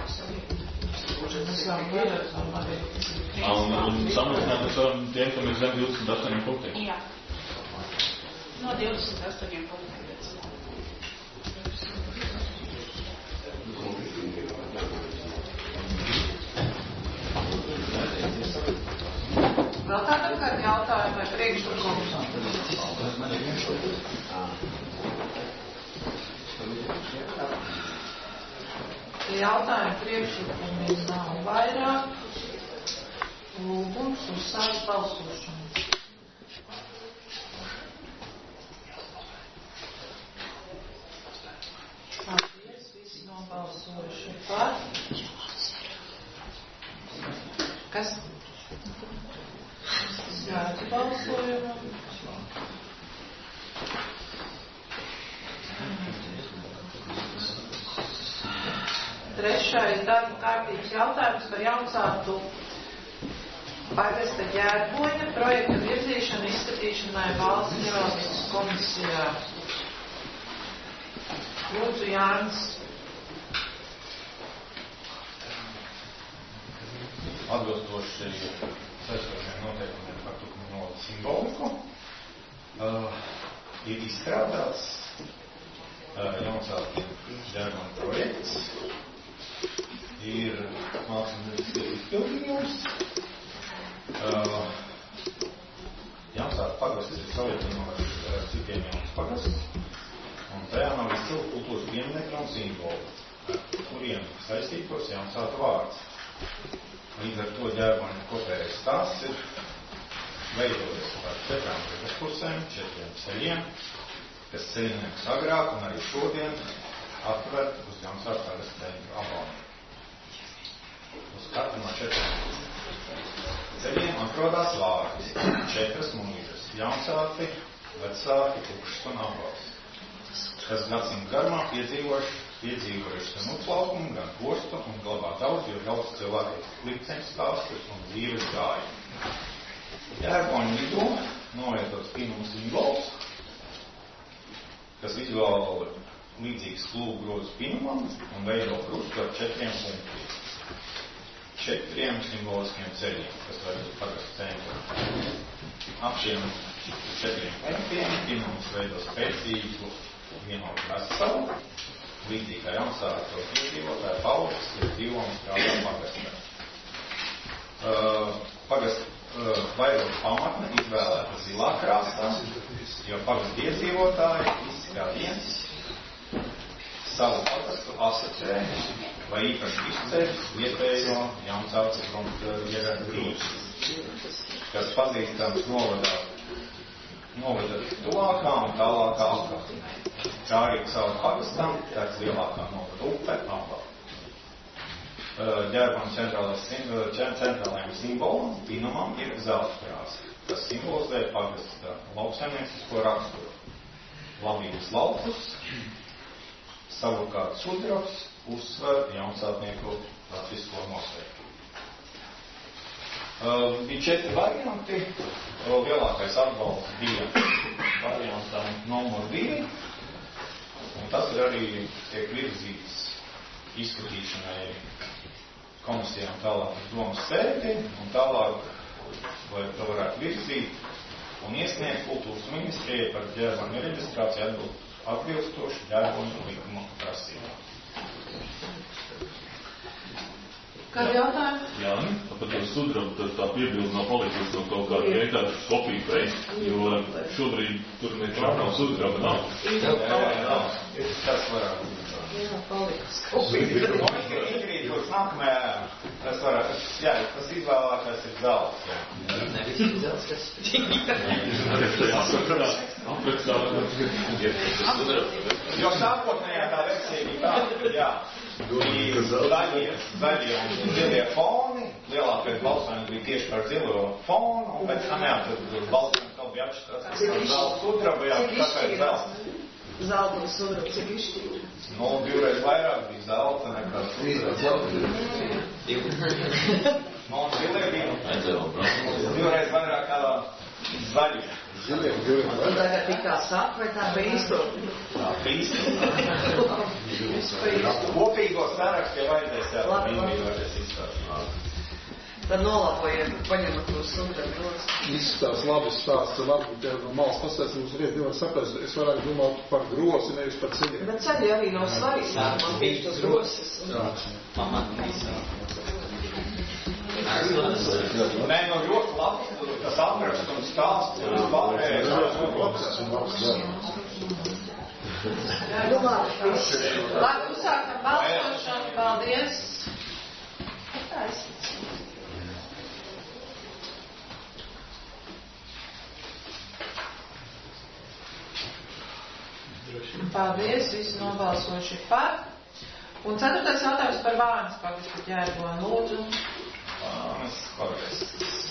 Speaker 8: Un, un samazināt mēs varam tiem, kam ir zem divdesmit astoņiem punktiem.
Speaker 6: Jā. No divdesmit astoņiem punktiem.
Speaker 1: Vēl kādam kādi jautājumi vai priekšlikums? Jautājumi priekšlikumi nav vairāk. Lūgums uz savu balsošanu. Paldies, visi nobalsojuši par. Kas? Slēdzu balsojumu. Trešais darba kārtības jautājums par Jaunzātu pagasta Ģērboņa projekta virzīšanu izskatīšanai valsts ģeoloģijas komisijā. Lūdzu, Jānis.
Speaker 3: Atbilstoši saistošiem noteikumiem par tukumu simboliku uh, ir izstrādāts uh, Jaunzātu Ģērboņa projekts. Ir mākslinieces izpildījums. Uh, Jaunzātu pagasts ir savietojums ar citiem jaunas pagasts, un tajā nav izcilta kultūras pieminekļa un simbolu, ar kuriem saistītos Jaunzātu vārds. Līdz ar to Ģērboņa kopējais stāsts ir veidojies par četrām pusēm, četriem ceļiem, kas ceļnieks agrāk un arī šodien atver uz Jaunzātu pagasta ceļu aboniju. Uz katru no četriem ceļiem atrodās vārdi, četras mūžas, Jaunzāti, Vecāki, Tukšs un Abals, kas gadsimtu garumā piedzīvojuši, piedzīvojuši gan uzplaukumu, gan postu un glabā daudz, jo daudz cilvēku likteņu stāstus un dzīves gājumu. Ģērboņa vidū novietots pinuma simbols, kas vizuāli līdzīgs klūgu grozu pinumam un veido krustu ar četriem punktiem. Četriem simboliskiem ceļiem, kas var būt pagasta centru. Ap šiem četriem punktiem pinums veido spēcīgu vienotu veselu, līdzīgi kā Jaunzātu iedzīvotāju paudzes, kas dzīvo un strādā pagastā. Uh, pagast uh, vairot pamatne izvēlēta zilā krāsā, jo pagasta iedzīvotāji izskā viens savu pagastu asociē vai īpaši izceļ vietējo Jaunzātu grunta, kas pazīstams novadā, novada tuvākā un tālākā apkārtnē. Kā arī savu pagastam, tāds lielākā novada upe apā. Ģērboņa centrālajiem simbolam, pinumam, ir zelta krāsa, kas simbolizē pagasta lauksaimniecisko raksturu. Labības laukus, savukārt sudrabs uzsver Jaunzātnieku latvisko noslēpumu. Uh, bija četri varianti. Uh, lielākais atbalsts bija variantam numur divi. Un tas ir arī tiek virzīts izskatīšanai komisijām tālāk uz domas sēdi un tālāk, lai to varētu virzīt un iesniegt kultūras ministrijai par Ģērboņa reģistrāciju atbilstoši Ģērboņa likuma prasībām.
Speaker 1: Kādi jautājumi?
Speaker 8: Jā, par to sudrabu tā piebildu nav palikusi no kaut kāda vienkārši kopija paste, jo šobrīd tur nekā nav sudraba nav.
Speaker 5: Jā, jā, jā. Tas varētu būt.
Speaker 1: Jā, palikas.
Speaker 5: Ingrīd, kurš nākamajā, tas varētu, jā, tas izvēlētājs ir zelts, jā.
Speaker 7: Nevis ir zelts, kas
Speaker 5: Jo sākotnējā tā versija bija tāda, jā, bija zaļie, zaļie un zilie foni, lielākais balsojums bija tieši par zilo fonu, un pēc tam jā, tad balsojums kaut bija atšķirās, kas zelts sudraba, jā, tāpēc zelts.
Speaker 7: Zelta un sudraba, cik izšķirīgi?
Speaker 5: Nu, divreiz vairāk bija zelta nekā sudraba. Nu, un zilie bija divreiz vairāk kā zaļie.
Speaker 4: Ziliem, ziliem.
Speaker 7: Un tagad tikā saka, vai tā bīstu?
Speaker 3: Tā bīstu. Kopīgo sarakstu jau vajadzēs jā, mīmīgi vajadzēs izstāstīt.
Speaker 7: Tad nolabojiet, paņemat to sūtēt grozi.
Speaker 4: Izstāsts labi stāsts, varbūt tev no malas pastāst, jūs reiz nevar saprast, es varētu domāt par grozi, nevis par ceļiem.
Speaker 7: Bet ceļi arī nav svarīgi. Man bija tas grozes.
Speaker 5: Mamā visā. Nē, no ļoti labi, tas aprakst un stāsts un pārējais.
Speaker 7: Nu, labi, viss.
Speaker 1: Labi, uzsākam balsošanu. Paldies. Tā es. Paldies, visi nobalsojuši par. Un ceturtais jautājums par Vānas pagastu ģērboni. Lūdzu.
Speaker 3: Vānas pagasts.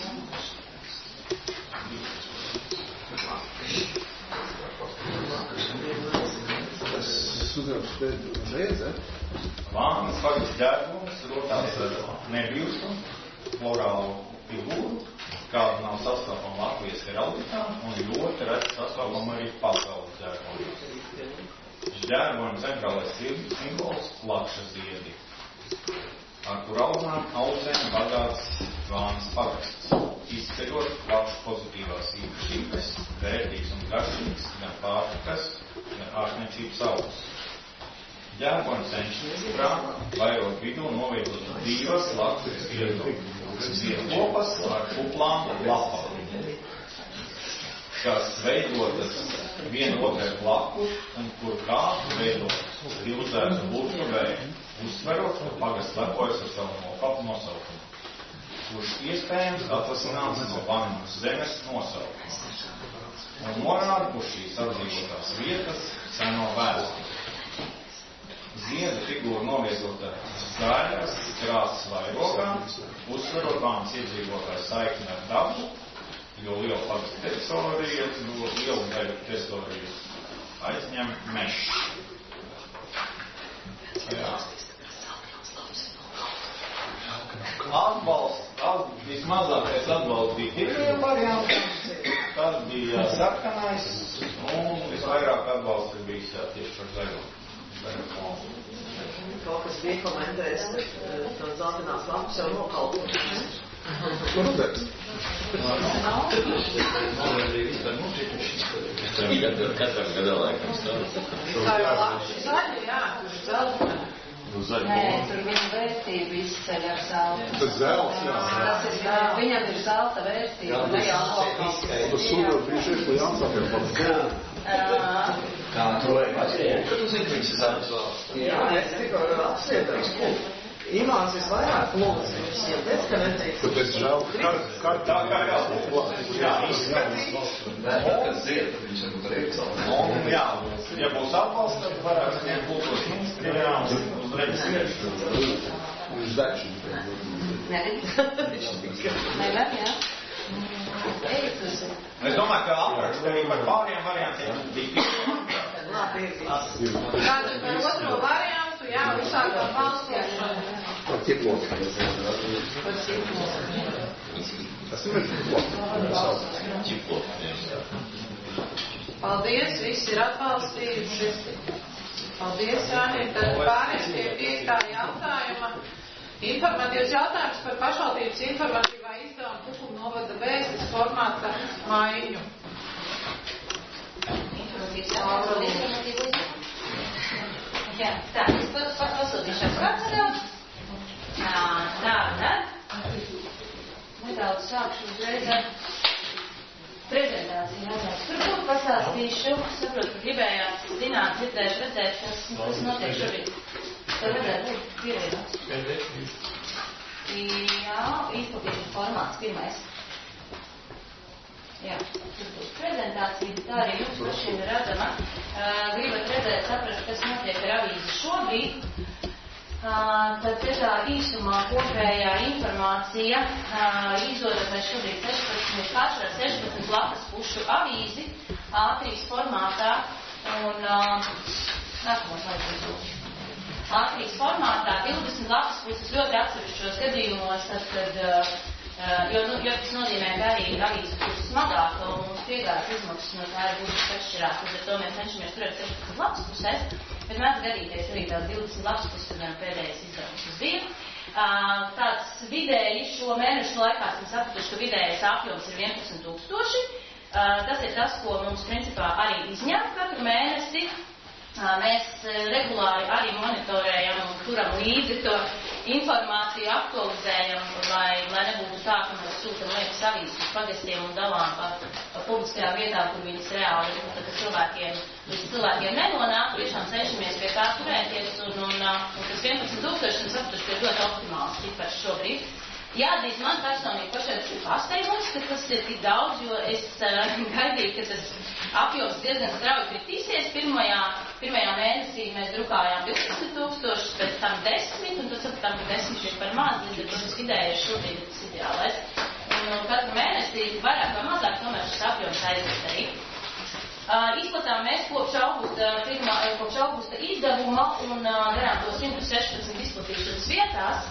Speaker 3: Vānas pagasts ģērbonis rotās ar nebijušu florālu figūru, kāda nav sastopama Latvijas heraldikā un ļoti reti sastopama arī pasaules ģērbonis. Ģērbona centrālais simbols plakša ziedi, ar kur auzām audzēm bagāts Vānas pagasts, izceļot plakšu pozitīvās īpašības, vērtīgs un garšīgs gan pārtikas, gan ārstniecības augus. Ģērbona cenšas prāt, vairot vidū novietot divas plakšas ziedlopas ar kuplām lapām, kas veidotas viena otrai blakus un kur kāpu veidot divzēzu burtuvēju, uzsverot, ka pagasts lepojas ar savu nokapu nosaukumu, kurš iespējams atvasināts no Vānas zemes nosaukumu un norāda uz šīs apdzīvotās vietas seno vēsturi. Zieda figūra novietota zaļas krāsas vairogā, uzsverot Vānas iedzīvotājs saikni ar dabu, jo liela pagasta teritorija, jo liela daļa teritorijas aizņem mežs. Jā. Atbalsts, at, vismazākais atbalsts bija pirmajam variantam, tad bija sarkanais, un visvairāk atbalsts ir bijis jā, tieši par zaļo.
Speaker 7: Kaut kas bija komentējis, ka zeltainās lapas jau nokalpot.
Speaker 4: Kur redzēs?
Speaker 8: Katram gadā laikam stāv.
Speaker 1: Tā ir labi zaļi, jā, tur ir zeltaini.
Speaker 10: Nē, tur viņa vērtība izceļ ar zeltu.
Speaker 4: Tas zelts, jā.
Speaker 10: Tas ir, viņam ir zelta vērtība, ne jau lokals.
Speaker 4: Tas sūdot bija šeit, ko jāsaka, par gēlu.
Speaker 5: Kā to vajag atšķiet? Kad tu zini, ka viņš ir zelts valsts?
Speaker 7: Jā, es tikko apsvietoju. Imāns visvairāk lūdzu, viņš jau pēc, ka nedrīkst.
Speaker 4: Tad es žēl, kā
Speaker 3: Tā kā jā, jā,
Speaker 5: Bet,
Speaker 3: izskatīt.
Speaker 5: kad zied, tad viņš varbūt arī ir zelts.
Speaker 3: Un jā, ja būs atbalsts, tad varētu saņemt kultūras ministrijā un uz reģistrēšanu.
Speaker 4: Uz deču.
Speaker 10: Nē, nevar, jā. Eitus.
Speaker 3: Es domāju, ka aprakst arī par pāriem variantiem bija
Speaker 7: Labi, ir viss.
Speaker 1: Tātad par otro variantu, jā, uzsākam balsošanu.
Speaker 4: Par ķiploku.
Speaker 1: Par ķiploku.
Speaker 4: Tas ir ķiploku.
Speaker 1: Paldies, visi ir atbalstījuši. Paldies, Jāni. Tad pārējiem pie piektā jautājuma. Informatīvs jautājums par pašvaldības informatīvā izdevuma Tukuma novada vēstis formāta maiņu.
Speaker 11: Informatīvs jautājums, informatīvu izdevumu. Jā, tā, es pasūtīšu atkārtā. Tā, tā, nedaudz sākšu uzreiz ar prezentāciju. Tur būtu pasāstīšu, saprotu, ka gribējāt zināt, dzirdēšu, redzēt, kas, kas notiek šobrīd. Tev redzēt, būt pierēdams. Jā, izplatīšanas formāts pirmais. Jā, tur būs prezentācija, tā arī jums pašiem ir redzama. Gribat redzēt, saprast, kas notiek ar avīzi šobrīd. Tad te tā īsumā kopējā informācija izdodas mēs šobrīd sešpadsmit, katru ar sešpadsmit lapas pušu avīzi, A trīs formātā un nākamos aizvietot. A trīs formātā divdesmit lapas puses ļoti atsevišķos gadījumos, tad, kad, jo, nu, jo tas nozīmē, ka arī avīzes puses smagāka un mums piegādas izmaksas no tā ir būtiski atšķirās. Līdz ar to mēs cenšamies turēt sešdesmit lapas pusēs, bet mēs gadīties arī tās divdesmit lapas puses, un pēdējais izdevums uz divu. Tāds vidēji šo mēnešu laikā esam sapratuši, ka vidējais apjoms ir vienpadsmit tūkstoši. Tas ir tas, ko mums principā arī izņem katru mēnesi. Mēs regulāri arī monitorējam un turam līdzi to informāciju, aktualizējam, lai, lai nebūtu tā, ka mēs sūtam liekas avīzes uz pagastiem un dalām pa, pa publiskajā vietā, kur viņas reāli tad cilvēkiem, līdz cilvēkiem nenonāk. Tiešām cenšamies pie tā turēties un, un, un tas vienpadsmit tūkstoši un sapratuši, ka ir ļoti optimāls cipars šobrīd. Jāatzīst, man personīgi pašai ir pārsteigums, ka tas ir tik daudz, jo es uh, gaidīju, ka tas apjoms diezgan strauji kritīsies. Pirmajā, pirmajā mēnesī mēs drukājām divdesmit tūkstošus, pēc tam desmit, un tad sapratām, ka desmit ir par maz, līdz ar to tas vidējais šobrīd ir tas ideālais. Un, un katru mēnesī vairāk vai mazāk tomēr šis apjoms aiziet arī. Uh, izplatām mēs kopš augusta, pirmā, kopš augusta izdevuma un uh, darām to simt sešpadsmit izplatīšanas vietās.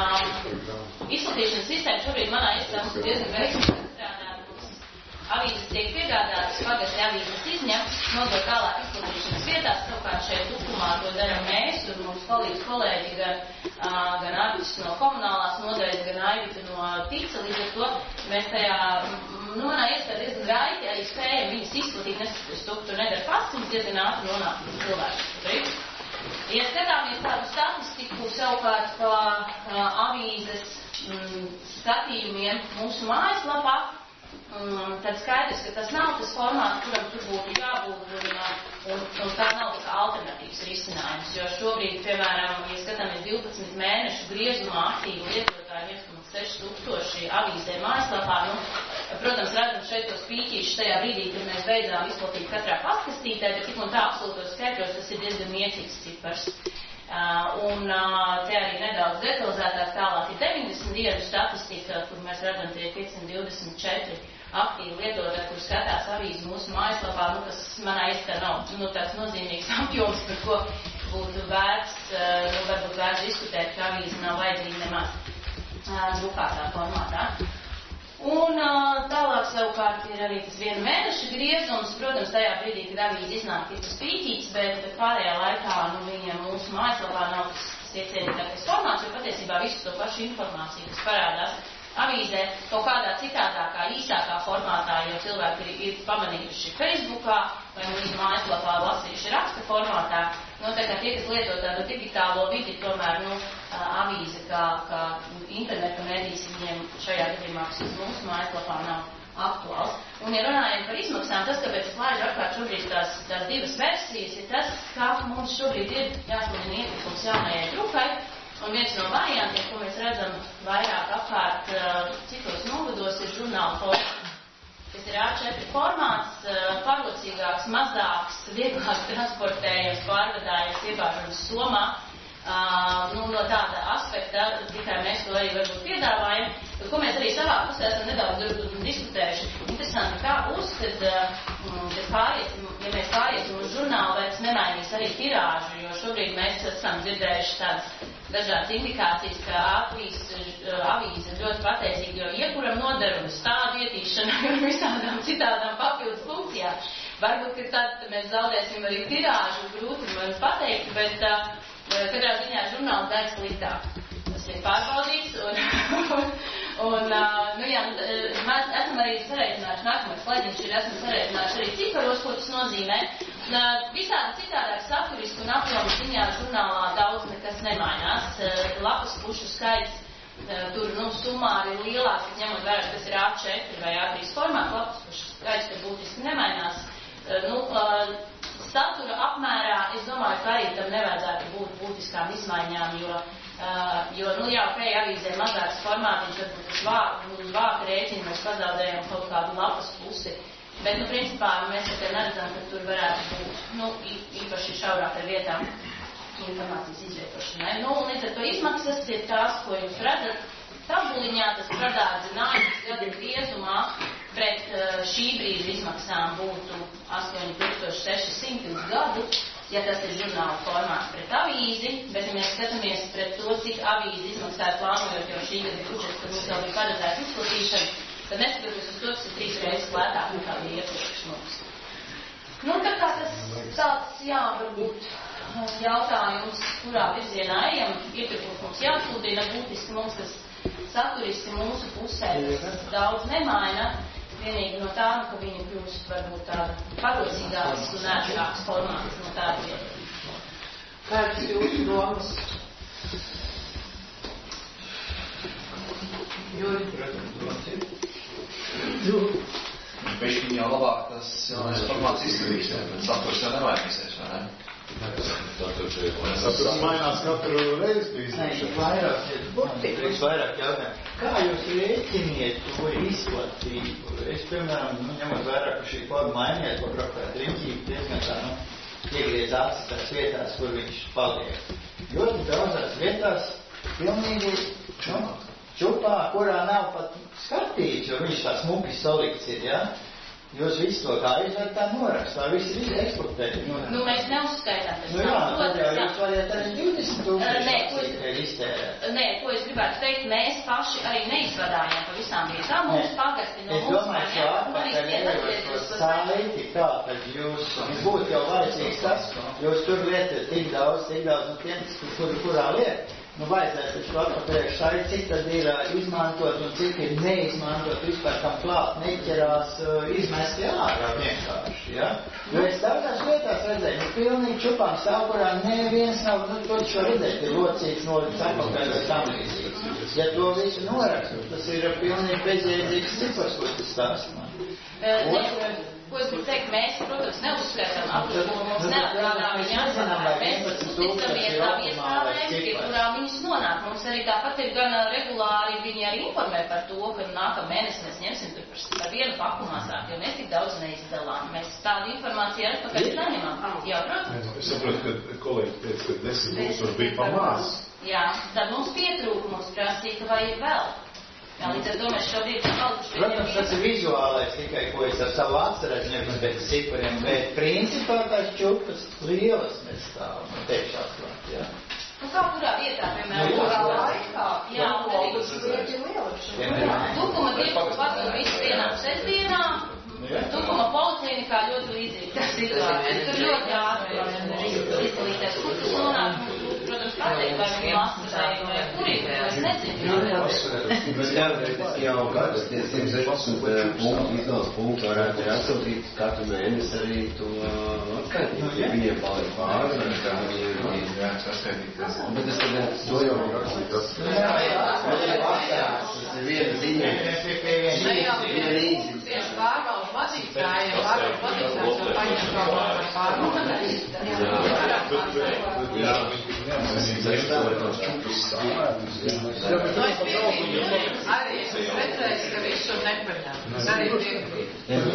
Speaker 11: Uh, izplatīšanas sistēma šobrīd manā iestādē ir diezgan veiksmīgi strādā. Avīzes tiek piegādātas, pagasti avīzes izņem, nodot tālāk izplatīšanas vietās, savukārt šeit tukumā to daram mēs, un mums palīdz kolēģi gan, uh, gan Arvis no komunālās nodaļas, gan Aivita no tica, līdz ar to mēs tajā, nu, manā iestādē diezgan raiti arī spējam viņas izplatīt, neskatoties to, ka to nedara pats, viņas diezgan ātri nonāk līdz cilvēku. Ja skatāmies tādu statistiku savukārt pa uh, avīzes mm, skatījumiem mūsu mājaslapā, mm, tad skaidrs, ka tas nav tas formāts, kuram tur būtu jābūt, un, un, un tā nav tā kā alternatīvas risinājums, jo šobrīd, piemēram, ja skatāmies divpadsmit mēnešu griezumā aktīvu lietotāju viens komats seši tūkstoši avīzē mājaslapā, nu, protams, redzam šeit tos pīķīšus tajā brīdī, kad mēs beidzām izplatīt katrā pastkastītē, bet tik un tā absolūtos skaitļos tas ir diezgan niecīgs cipars. Uh, un uh, te arī nedaudz detalizētāk tālāk ir deviņdesmit dienu statistika, kur mēs redzam tie piecsimt divdesmit četri aktīvi lietotāji, kur skatās avīzi mūsu mājaslapā. Nu, tas manā ieskatā nav nu, tāds nozīmīgs apjoms, par ko būtu vērts, uh, nu, varbūt vērts diskutēt, ka avīzi nav vajadzīga nemaz uh, drukātā formātā. Un uh, tālāk savukārt ir arī tas viena mēneša griezums, protams, tajā brīdī, kad avīze iznāk, ir tas pīķīts, bet, bet pārējā laikā, nu, viņiem mūsu mājaslapā nav tas, tas iecienītākais formāts, jo patiesībā visu to pašu informāciju, kas parādās avīzē, kaut kādā citādākā, īsākā formātā, jo cilvēki ir, ir pamanījuši Facebookā vai mūsu mājaslapā lasījuši raksta formātā. Nu, tā kā tie, kas lieto tādu digitālo vidi, tomēr, nu, avīze kā, kā interneta medijas viņiem šajā gadījumā, kas mūsu mājaslapā nav aktuāls. Un, ja runājam par izmaksām, tas, kāpēc es laižu atklāt šobrīd tās, tās divas versijas, ir tas, kā mums šobrīd ir jāsludina iepirkums jaunajai drukai. Un viens no variantiem, ko mēs redzam vairāk apkārt citos novados, ir žurnāla formāts. Tas ir A četri formāts, parocīgāks, mazāks, vieglāk transportējams, pārvadājams, iebāžams somā. Uh, nu, no tāda aspekta, tikai mēs to arī varbūt piedāvājam, ko mēs arī savā pusē esam nedaudz diskutējuši. Interesanti, kā būs, kad, kad pāriesim, ja mēs pāriesim uz žurnālu, vai tas nemainīs arī tirāžu, jo šobrīd mēs esam dzirdējuši tādas dažādas indikācijas, ka avīze, avīze ļoti pateicīgi, jo iekuram nodaru un stādu ietīšanai un visādām citādām papildus funkcijām. Varbūt, ka tad mēs zaudēsim arī tirāžu, grūti man pateikt, bet uh, katrā ziņā žurnāls dara sliktāk. Tas ir pārbaudīts, un, un, un nu jā, mēs esam arī sareikinājuši, nākamais slaidiņš ir, esam sareikinājuši arī ciparos, ko tas nozīmē. Visādi citādāk saturiski un apjomu ziņā žurnālā daudz nekas nemainās. Lapas pušu skaits tur, nu, sumāri ir lielāks, ņemot vērā, kas ir A četri vai A trīs formāts, lapas pušu skaits, ka būtiski nemainās. Nu, satura apmērā, es domāju, ka arī tam nevajadzētu būt būtiskām izmaiņām, jo, uh, jo nu, jā, ok, avīzē mazāks formātiņš, varbūt uz vāku, uz vāku rēķinu mēs pazaudējam kaut kādu lapas pusi, bet, nu, principā, mēs tikai neredzam, ka tur varētu būt, nu, īpaši šaurāk ar vietām informācijas izvietošanai. Nu, un līdz ar to izmaksas ir tās, ko jūs redzat tabuliņā, tas pradārdzinājums gada griezumā pret uh, šī brīža izmaksām būtu astoņi tūkstoši seši simti uz gadu, ja tas ir žurnāla formāts pret avīzi, bet ja mēs skatāmies pret to, cik avīzi izmaksāja plānojot jau šī gada budžets, kad mums jau bija paredzēta izplatīšana, Tad neskatoties uz to, tas ir trīs reizes lētāk nekā bija iepriekš mums. Nu, tā kā tas tāds, jā, varbūt jautājums, kurā virzienā ejam, iepirkums mums jāsludina, būtiski mums tas saturiski mūsu pusē tas daudz nemaina, vienīgi no tā, ka viņi kļūst varbūt tāda parocīgāks un ērtāks formāts no tāda vieta.
Speaker 1: Kāds jūsu domas? Juri?
Speaker 12: Bišķiņ jau labāk tas jaunais formāts izskatīs, bet saturs jau nevainīsies, vai ne?
Speaker 4: Saturs mainās katru reizi.
Speaker 5: Būtībā vairāk jautājumu. Kā jūs rēķiniet to izplatību? Es, piemēram, nu, ņemot vairāk, ka šī forma mainiet, ko profēt riņķīgi diezgan tā, nu, iegriez acis tās vietās, kur viņš paliek. Ļoti daudzās vietās pilnīgi, nu, čupā, kurā nav pat skatīts, jo viņš tā smuki salikts ir, ja? Jūs visu to kā izvērt tā norakst, tā visi ir eksportēti.
Speaker 11: Nu, mēs neuzskaitām.
Speaker 5: Nu jā, tad jau jūs variet arī divdesmit tūkstoši iztērēt.
Speaker 11: Nē, ko es gribētu teikt, mēs paši arī neizvadājām pa visām vietām. Mums pagasti no
Speaker 5: mums. Es domāju, ka atpakaļ ievērt to saiti tā, kad jūs, būtu jau vajadzīgs tas, jūs tur lietat tik daudz, tik daudz, un tiem, kur, kurā liet. Nu, vajadzētu taču atpakaļ šeit, cik tad ir izmantot un cik ir neizmantot vispār, kam klāt neķerās izmesti ārā vienkārši, ja? Jo es daudzās vietās redzēju, nu, pilnīgi čupām stāv, kurā neviens nav, nu, to šo redzēt, ir locīgs, nolikts atpakaļ vai tam līdzīgs. Ja to visu norakstu, tas ir pilnīgi bezjēdzīgs cipars, ko tas stāst man.
Speaker 11: Uh, Ko es gribu teikt, mēs, protams, neuzskatām apgabalu, mums neatgādā viņa atzinājumā. Mēs pat uzticamies tām iestādēm, pie kurām viņas nonāk. Mums arī tāpat ir gan regulāri, viņi arī informē par to, ka nākam mēnesi mēs ņemsim tur par vienu paku mazāk, jo mēs tik daudz neizdalām. Mēs tādu informāciju arī pakaļ saņemam. Jā, protams.
Speaker 4: Es saprotu, ka kolēģi teica, ka desmit tūkstoši bija pa maz.
Speaker 11: Jā, tad mums pietrūka, mums prasīja, ka vajag vēl. Jā, līdz ar to mēs šobrīd palikuši.
Speaker 5: Protams, tas ir vizuālais tikai, ko es ar savu atcerēšu, nevis pēc cipariem, bet principā tās čukas lielas mēs stāvam, man teikšu atklāt, jā.
Speaker 11: Nu, kā kurā vietā, piemēram, kurā laikā, jā, un arī Tukuma tirgu patur visu dienām sestdienā, Tukuma poliklinikā ļoti līdzīgi tā situācija. Tur ļoti ātri izglītēs, kur tas nonāk, protams, pateikt, vai viņi maskas vai kurīgi, jo es nezinu.
Speaker 13: Bet jā, jau katrs tie simt sešdesmit punktu, izvēles punktu varētu ir atsūtīt katru mēnesi arī to atskaitīt, ja viņiem paliek pāri, vai kā viņi ir atskaitīt. Bet es tad to jau rakstīt, tas ir viena ziņa, viena īsi.
Speaker 1: Tieši pārvaldu vadītājiem, pārvaldu vadītājiem jau paņem kaut par pārvaldu.
Speaker 4: Jā,
Speaker 1: arī es redzēju, ka visu nepaņem. Arī piekrīt.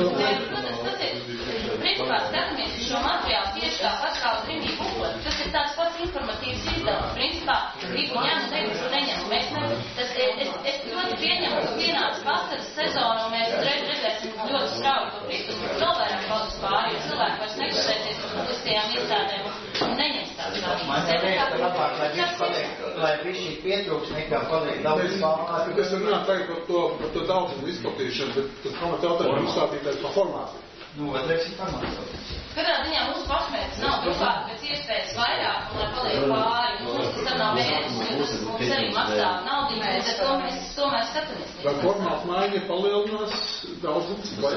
Speaker 11: Principā skatāmies uz šo materiālu tieši tāpat kā uz Rīmī bukletu. Tas ir tāds pats informatīvs izdevums. Principā gribu ņem, nevis neņem. Mēs ne, tas, es, es ļoti pieņemu, ka pienāca vasaras sezona un mēs uzreiz redzēsim ļoti strauji to kritumu. Vēl vairāk paliks pāri, jo cilvēki vairs nekustēsies par publiskajām iestādēm un neņems tās kā
Speaker 5: Man ir lieta, ka labāk, lai viņš paliek, lai viņš šī pietrūks nekā paliek daudz pārāk.
Speaker 4: Es runāju tagad par to, par to daudzumu izplatīšanu, bet tas pamat jautājums uzstādītais par formāciju.
Speaker 5: Nu, otrais ir formācija.
Speaker 11: Katrā ziņā mūsu pašmērķis nav drukāt pēc iespējas vairāk, un lai paliek pāri. Mums tas tam nav mērķis, jo tas mums arī maksā naudu, bet to mēs tomēr skatāmies.
Speaker 4: Vai formāta maiņa palielinās daudzums vai?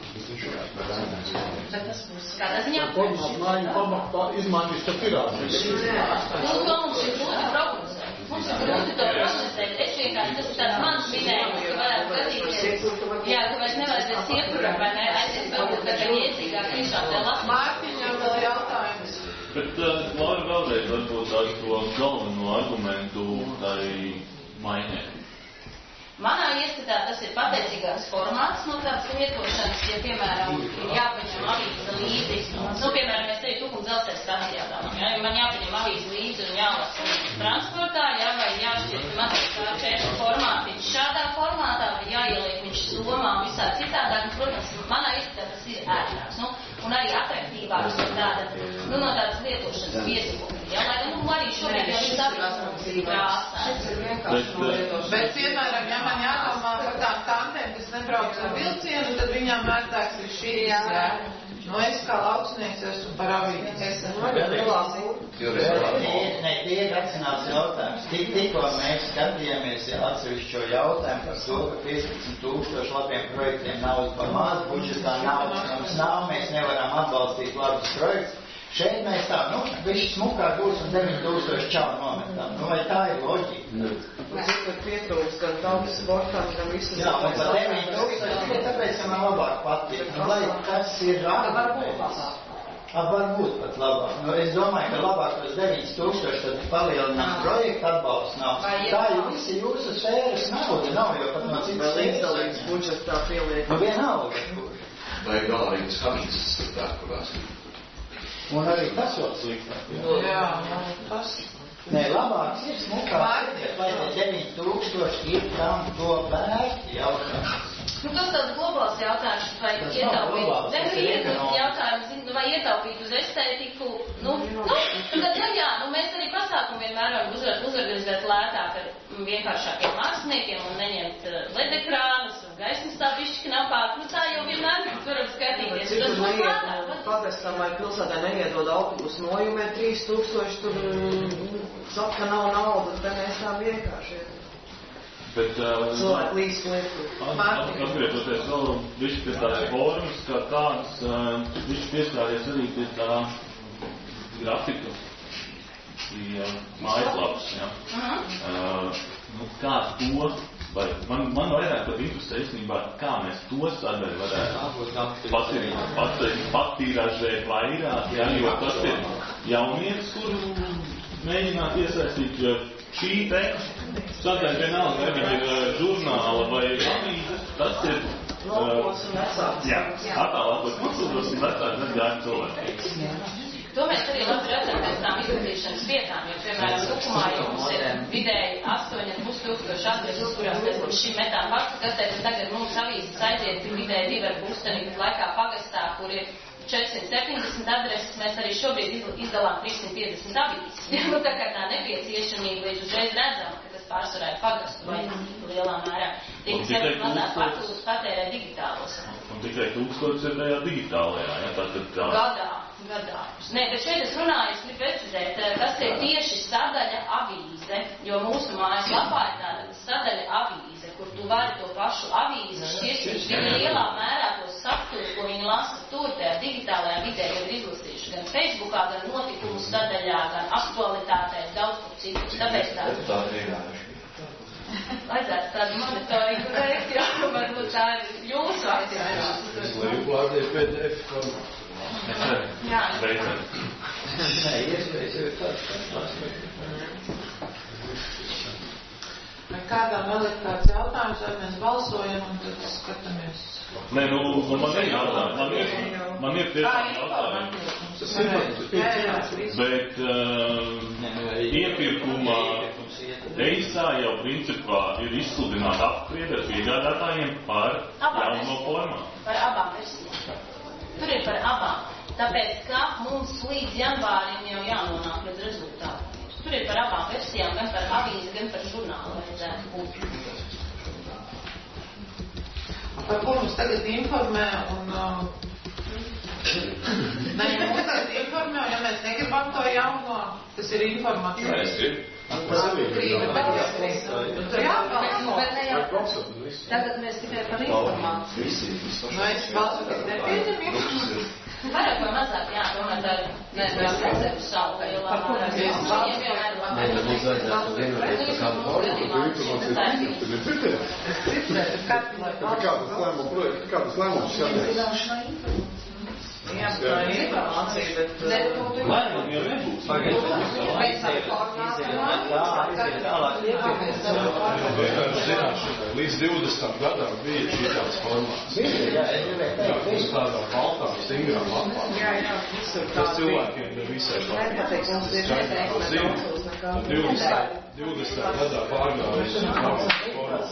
Speaker 11: Kādā ziņā?
Speaker 4: Formāta maiņa pamatā izmaiņas tad ir ātris.
Speaker 11: Nu, to mums ir grūti prognozēt. Mums ir grūti to prognozēt. Es vienkārši, tas ir tāds mans minējums, ka varētu gadīties, jā, ka vairs nevajadzēs iepurēt, vai ne, aiziet varbūt tā kā iecīgāk tiešām tā lasīt.
Speaker 1: Mārtiņam vēl jautājums.
Speaker 8: Bet, Laura, vēlreiz varbūt ar to galveno argumentu tai maiņai.
Speaker 11: Manā ieskatā tas ir pateicīgāks formāts no tādas lietošanas, ja, piemēram, ir jāpaņem avīze līdzi. Nu, piemēram, mēs te Tukuma dzelzceļa stacijā domājam, ja, man jāpaņem avīze līdzi un jālasa transportā, ja, vai jāšķirt materiālā čēršu formātiņš šādā formātā, vai jāieliek viņš somā un visā citādāk. Protams, manā ieskatā tas ir ērtāks. Nu, un arī atraktīvāks no tāda, nu, no tādas lietošanas viedokļa. Ja, lai, nu, arī šobrīd jau ir saprotams, ir krāsā.
Speaker 1: Bet, piemēram, ja man jādomā par tām tantēm, kas brauc ar vilcienu, tad viņām ērtāks ir šīs, jā. Nu, es kā lauksnieks esmu par avīti. Es esmu
Speaker 5: Ne, tie ir racionāls jautājums. Tik, tikko mēs skatījāmies atsevišķo jautājumu par to, ka piecpadsmit tūkstoši labiem projektiem naudas par maz, budžetā naudas mums nav, mēs nevaram atbalstīt labus projektus. Šeit mēs tā, nu, viši smukāk būs un deviņi tūkstoši čau nometām. Nu, vai tā ir loģika?
Speaker 14: Cik ir pietrūks gan tautas sportām, gan visas...
Speaker 5: Jā, un par deviņi tūkstoši, tikai tāpēc, ka man labāk patīk. Nu, lai tas ir arguments. Ap varbūt pat labāk. Nu, es domāju, ka labāk tos deviņi tūkstoši tad palielināt projektu atbalstu nav. Tā jau visi jūsu sfēras nauda nav, jo pat no citas
Speaker 14: līdzdalības budžetā pieliek.
Speaker 5: Nu, vienalga.
Speaker 12: Vai galā arī skatītas tā, kurās.
Speaker 5: Un arī tas vēl sliktāk.
Speaker 1: Jā, tas...
Speaker 5: Nē, labāks ir smukāk, vai te deviņi tūkstoši ir tam to vērti jautājums.
Speaker 11: Nu, tas tāds globāls jautājums, vai ietaupīt, ne, nu, jautājums, nu, vai ietaupīt uz estētiku, nu, nu, tad, jā, jā, nu, mēs arī pasākumu vienmēr varam uzvar, uzorganizēt lētāk ar vienkāršākiem māksliniekiem un neņemt uh, ledekrānus un gaismas tā bišķi nav pār, nu, tā jau vienmēr varam skatīties.
Speaker 14: Cik tur neiet, pagastām, vai pilsētā neiedod autobusu nojumē trīs tūkstoši, tur saka, ka nav naudas, bet mēs tā vienkārši iet.
Speaker 8: Bet,
Speaker 14: cilvēku līdz lietu.
Speaker 8: Atgriežoties vēl viši pie tās formas, kā tādas, viši pieskāries arī pie tā grafika, pie mājaslapas, ja. Uh, nu, kā to, vai, man, man vairāk pat interesē īstenībā, kā mēs to sadaļu varētu patīražēt vairāk, ja, jo tas ir jaunietis, kuru mēģināt iesaistīt, jo šī te sadaļa vienalga, vai viņa ir žurnāla vai avīzes, tas ir
Speaker 14: Lopos un vecāks.
Speaker 8: Jā, attālākos konsultos un vecāks nezgāja cilvēki.
Speaker 11: To mēs arī labi redzam pēc tām izplatīšanas vietām, jo, piemēram, Tukumā jau mums ir vidēji astoņi ar pus tūkstoši adreses, kurās mēs līdz šim metām faktu kastē, tad tagad mums avīzes aiziet vidēji divi ar pus laikā pagastā, kur ir četrsimt septiņdesmit adreses, mēs arī šobrīd izdalām trīssimt piecdesmit avīzes. Nu, tā kā tā nepieciešamība līdz uzreiz redzam, ka tas pārsvarā ir pagastu vai lielā mērā. Tie, kas arī mazāk papildus patērē digitālos.
Speaker 8: Un tikai tūkstotis ir tajā digitālajā, ja? Tātad tā...
Speaker 11: Gadā, gadā. Nē, bet šeit es runāju, es gribu precizēt, tas ir tieši sadaļa avīze, jo mūsu mājas lapā ir tāda sadaļa avīze, kur tu vari to pašu avīzi šķiestīt, viņi lielā mērā to saturu, ko viņi lasa tur, tajā digitālajā vidē, jau ir izlasījuši gan Facebookā, gan notikumu sadaļā, gan aktualitātēs, daudz kur citus, tāpēc tā. Vajadzētu tādu monitoringu veikt, jā, varbūt tā ir jūsu aizjājums.
Speaker 4: Es lai uplādēju P D F formā.
Speaker 11: Jā.
Speaker 8: Beidzot.
Speaker 5: Nē, iespējas jau ir tāds.
Speaker 1: Kādām vēl ir kāds jautājums, vai mēs balsojam un tad skatāmies?
Speaker 8: Nē, nu, man ir jautājums. Man ir, man ir tiešām jautājums. Bet uh, iepirkumā reizā jau principā ir izsludināta apspriede ar piegādātājiem par jauno formātu.
Speaker 11: Par abām versijām. Tur ir par abām. Tāpēc, ka mums līdz janvārim jau jānonāk līdz rezultātu. Tur ir par abām versijām, gan par avīzi, gan par žurnālu vajadzētu būt.
Speaker 1: Par ko mums tagad informē un... Ne, ja mums tagad informē, un ja mēs negribam to jauno, tas ir informācija.
Speaker 12: Jā, es gribu.
Speaker 7: Tagad mēs tikai par informāciju.
Speaker 1: Nu, es balsu, ka nepieņem informāciju.
Speaker 11: Vairāk vai mazāk, jā, tomēr tā ir, nē, mēs redzētu savu, ka jau labāk.
Speaker 13: Nē, tad mums vajadzētu vienreiz par kādu
Speaker 4: Kādas lēmumu projektu, kādas lēmumus skatīt?
Speaker 14: Jā, tā ir informācija, bet...
Speaker 8: Lēmumi jau nebūs.
Speaker 4: Līdz divdesmitam gadam bija šī tāds formāts. Jā, uz tādām baltām, stingrām lapām.
Speaker 14: Jā, jā, visur
Speaker 4: tas cilvēkiem ir visai pārāk. divdesmitā gadā pārgājis uz labas formāts.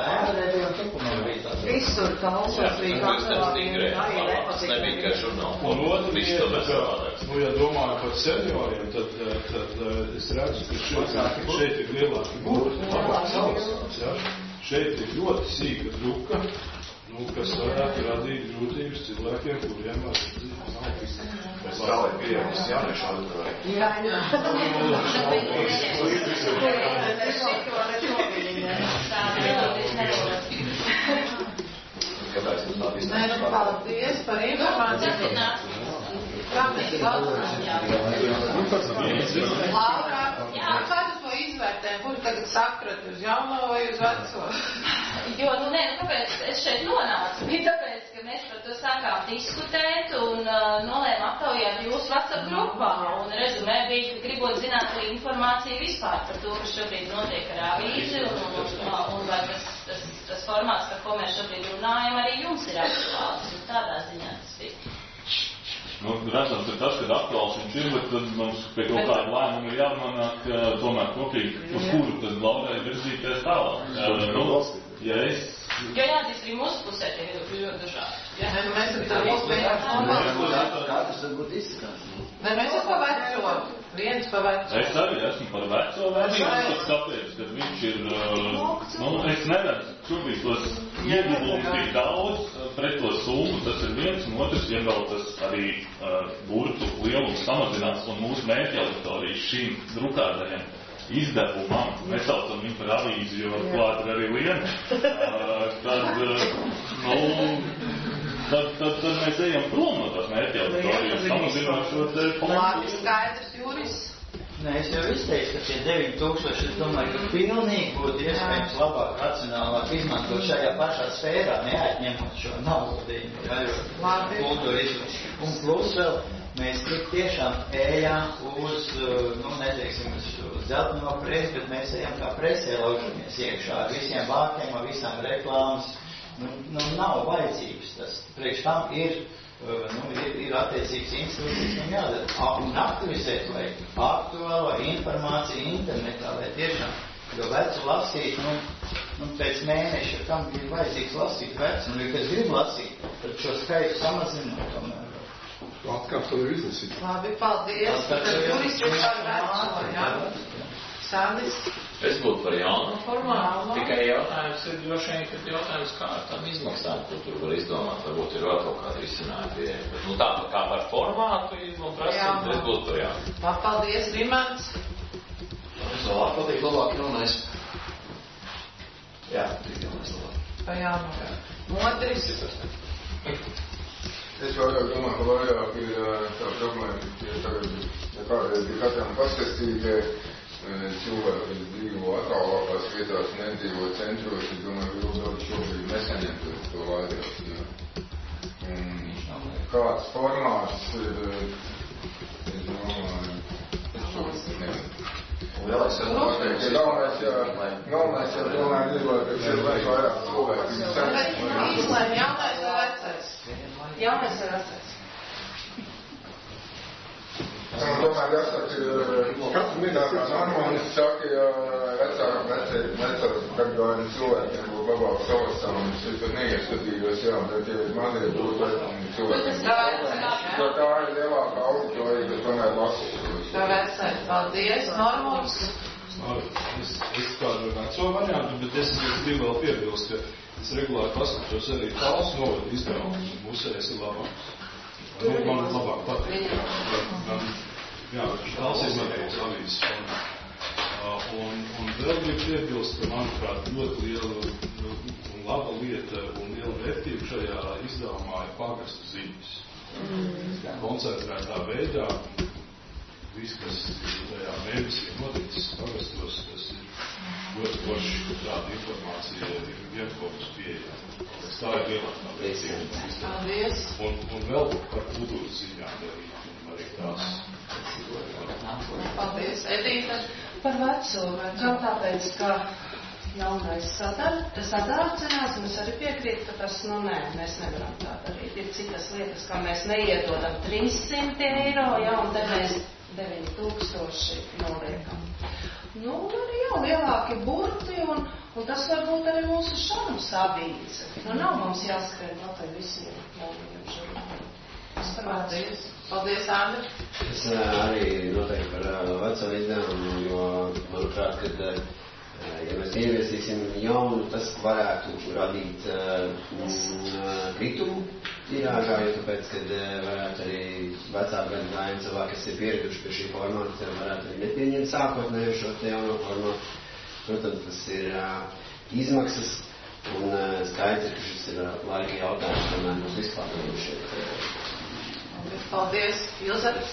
Speaker 14: Visur talsos bija kancelārija, arī nepatika.
Speaker 4: Un otru lietu, nu, ja domāju par senioriem, tad, tad es redzu, ka šeit, šeit ir lielāki burti, labāks augstāks, ja? Šeit ir ļoti sīka druka, nu, kas varētu radīt grūtības cilvēkiem, kuriem nav izdevumu.
Speaker 12: Mēs kā lai pieejams jauniešu auditoriju.
Speaker 14: Jā, jā.
Speaker 12: Kāpēc mums tā viss
Speaker 1: Nē, nu, paldies par informāciju. Kā mēs Laura, kā tu to izvērtē? Kur tagad saprati, uz jauno vai uz veco?
Speaker 11: Jo, nu, nē, nu, kāpēc es šeit nonācu? Bija tāpēc, ka mēs par to sākām diskutēt un uh, nolēma aptaujāt jūsu WhatsApp grupā. Un rezumē bija, ka gribot zināt arī informāciju vispār par to, kas šobrīd notiek ar avīzi un, un, un, un vai tas, tas, tas formāts, par ko mēs šobrīd runājam, arī jums ir aktuāls. Un tādā ziņā tas bija.
Speaker 8: Nu, redzams, ir tas, kad aktuāls viņš ir, bet tad mums pie kaut kāda lēmuma ir jānonāk tomēr kopīgi, uz kuru tad glaudē virzīties tālāk. Nu, ja es...
Speaker 11: Jo jāatzīst, arī mūsu pusē tie ir ļoti dažādi.
Speaker 1: Ja? Nē, nu, mēs ar mūsu vienkārši
Speaker 13: Katrs varbūt izskatās.
Speaker 1: Nē, mēs esam par veco. Viens par veco.
Speaker 8: Es arī esmu par veco vērtības, tāpēc, ka viņš ir, nu, es neredzu, šobrīd tos ieguvumus tik daudz pret to summu, tas ir viens, un otrs, ja vēl tas arī uh, burtu lielums samazinās, un mūsu mērķa auditorijas šīm drukātajiem izdevumam, mēs saucam viņu par avīzi, jo klāt ir arī liena, uh, tad, uh, nu, tad, tad, tad mēs ejam prom no tās mērķa auditorijas, samazināt šo te
Speaker 1: Labi, skaidrs, Juris.
Speaker 5: Nē, es jau izteicu, ka tie deviņi tūkstoši, es domāju, ka pilnīgi būtu iespējams labāk, racionālāk izmantot šajā pašā sfērā, neatņemot šo naudu, ja, jo kultūra izmantot. Un plus vēl, mēs tik tiešām ejam uz, nu, neteiksim, uz, uz dzelteno presi, bet mēs ejam kā presē laužamies iekšā ar visiem vārtiem, ar visām reklāmas. Nu, nu, nav vajadzības tas. Priekš tam ir, nu, ir, ir attiecīgs institūcijas, nu, jādara. Un aktivizēt, lai aktuālo informāciju internetā, lai tiešām, jo vecu lasīt, nu, nu pēc mēneša, kam ir vajadzīgs lasīt vecu, un, ja kas grib lasīt, tad šo skaitu samazināt, tomēr.
Speaker 9: Atkāp to ir izlasīt.
Speaker 1: Labi, paldies. Tad Juris ir par veco, jā. Sandis.
Speaker 15: Es būtu par jaunu
Speaker 1: formālu.
Speaker 15: Tikai jautājums ir droši vien, ka jautājums, kā tam izmaksāt, ko tur var izdomāt, varbūt ir vēl kaut kāda risinājuma pieeja. Bet, nu, tā kā par formātu, man prasīt, es būtu par jaunu.
Speaker 1: Paldies, Rimants.
Speaker 12: Es labāk patīk, labāk jaunais. Jā, patīk jaunais labāk.
Speaker 1: Pa jaunu. Modris.
Speaker 9: Es vairāk domāju, ka vairāk ir tā problēma, ja tagad, ja kādreiz ir katram pastāstītie cilvēki, kas dzīvo attālākās vietās, nedzīvo centros, es domāju, ka ļoti šobrīd nesaņem to laiku. Kāds formāts ir, es domāju, šobrīd nevajag. Galvenais jau, galvenais jau tomēr gribot, ka šeit vajag vairāk cilvēki.
Speaker 1: Īslēm jaunais vai vecais? Jaunais vai vecais?
Speaker 9: Un tomēr jāsaka, katru minētā normālis saka, ja vecāk, vecās gadgājumi cilvēkiem būtu labāk savasām, un es tur neieskatījos, jā, bet ja mazie būtu cilvēkiem. Tā tā ir lielākā auditorija, kas tomēr lasīs.
Speaker 1: Tā vecais, paldies. Normāls.
Speaker 4: Es, es kādu veco variantu, bet es, es gribu vēl piebilst, ka es regulāri paskatos arī tāls novadu izdevumus, un mūsējais ir labāks. Nu, man labāk patīk. Man, jā, tāls izmantojums avīzes formā. Un, un vēl gribu piebilst, ka, manuprāt, ļoti liela un laba lieta un liela vērtība šajā izdevumā ir pagastu ziņas. Mm. Koncentrētā veidā, viss, kas tajā mēnesī noticis pagastos, tas ir ļoti forši, ka tāda informācija ir vienfokus pieejama. Tā ir lielākā vērtība.
Speaker 1: Paldies.
Speaker 4: Un, un vēl par kultūras ziņām arī, arī tās.
Speaker 1: Paldies. Edīta.
Speaker 7: Par veco, gan tāpēc, ka jaunais sadārcinās, un es arī piekrītu, ka tas, nu nē, mēs nevaram tā darīt. Ir citas lietas, kā mēs neiedodam trīssimt eiro, ja, un te mēs deviņi tūkstoši noliekam. Nu, arī jau lielāki burti, un, un tas var būt arī mūsu šarms avīze. Nu, nav mums jāskrien pakaļ visiem jaunajiem žurnāliem.
Speaker 1: Paldies. Paldies, Andri.
Speaker 13: Es arī noteikti par veco izdevumu, jo, manuprāt, kad, ja mēs ieviesīsim jaunu, tas varētu radīt mm, kritumu tirāžā, jo tāpēc, kad varētu arī vecāku gadu gājumu cilvēki, kas ir pieraduši pie šī formāta, varētu arī nepieņemt sākotnēju šo te jauno formātu. Protams, tas ir uh, izmaksas un uh, skaidrs, ka šis ir uh, laika jautājums, tomēr mums vispār nav šeit.
Speaker 1: Paldies, Ilze.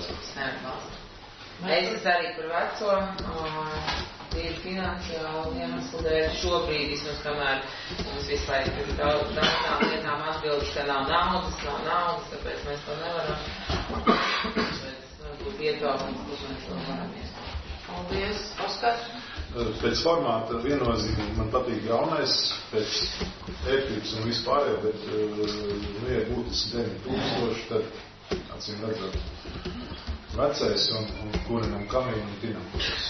Speaker 16: Es arī par veco, ir finansiāli iemeslu dēļ šobrīd, vismaz kamēr mums visu laiku ir daudz tām lietām atbildes, ka nav naudas, nav naudas, tāpēc mēs to nevaram. Bet varbūt ietaupums, kurš mēs to varam iestāst.
Speaker 1: Paldies, Oskar.
Speaker 4: Pēc formāta viennozīmīgi man patīk jaunais, pēc ēktības un vispārējo, bet nu, ja būtiski deviņi tūkstoši, tad acīm redzot vecais un, un kurinam kamīnu un tinam puses.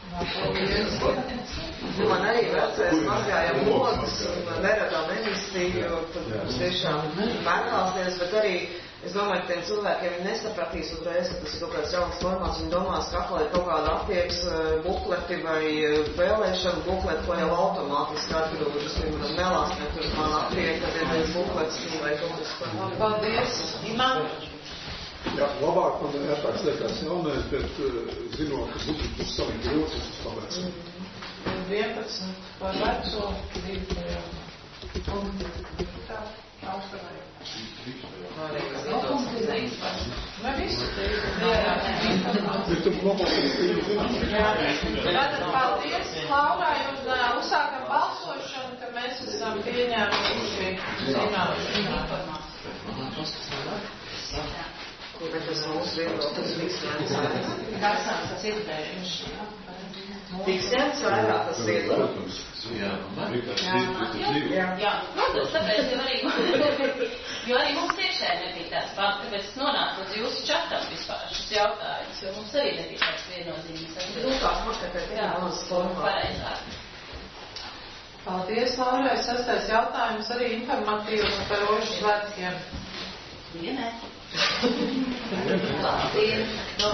Speaker 14: Man arī vecais mazgājām logus un neradām emisiju, tad tiešām mētāsies, bet arī es domāju, ka tiem cilvēkiem viņi nesapratīs uzreiz, ka tas ir kaut kāds jauns formāts, viņi domās, ka atkal ir kaut kāda attieks bukleti vai vēlēšana bukleti, ko jau automātiski atgrūžas, piemēram, melās, ne tur man attiek, kad ir viens buklets vai kaut kas par.
Speaker 1: Paldies, Iman.
Speaker 17: Jā, labāk man ērtāks liekas jaunais, bet zinot, ka būtu būs savi grocis uz pavēcu.
Speaker 1: vienpadsmit par veco, divi punkti. Tā, austrāja. Vai visu te ir? Tātad paldies Laurai un uzsākam balsošanu, ka mēs esam pieņēmuši zināšu informāciju.
Speaker 14: Ko bet tas mūsu vienotas Viksjāns vairāk?
Speaker 11: Kas tas ir dēļ?
Speaker 14: Viksjāns vairāk tas ir.
Speaker 11: Jā, jā, jā. Protams, tāpēc jau arī, jo arī mums tiešām nebija tāds pats, tāpēc es nonāku līdz jūsu čatam vispār šis jautājums, jo mums arī nebija tāds viennozīmīgs.
Speaker 14: Lūkās, man kā tā ir manas formā.
Speaker 1: Paldies, Laurai. Sastais jautājums arī informatīvs par rožu svētkiem.
Speaker 11: Dienē.
Speaker 14: Labdien.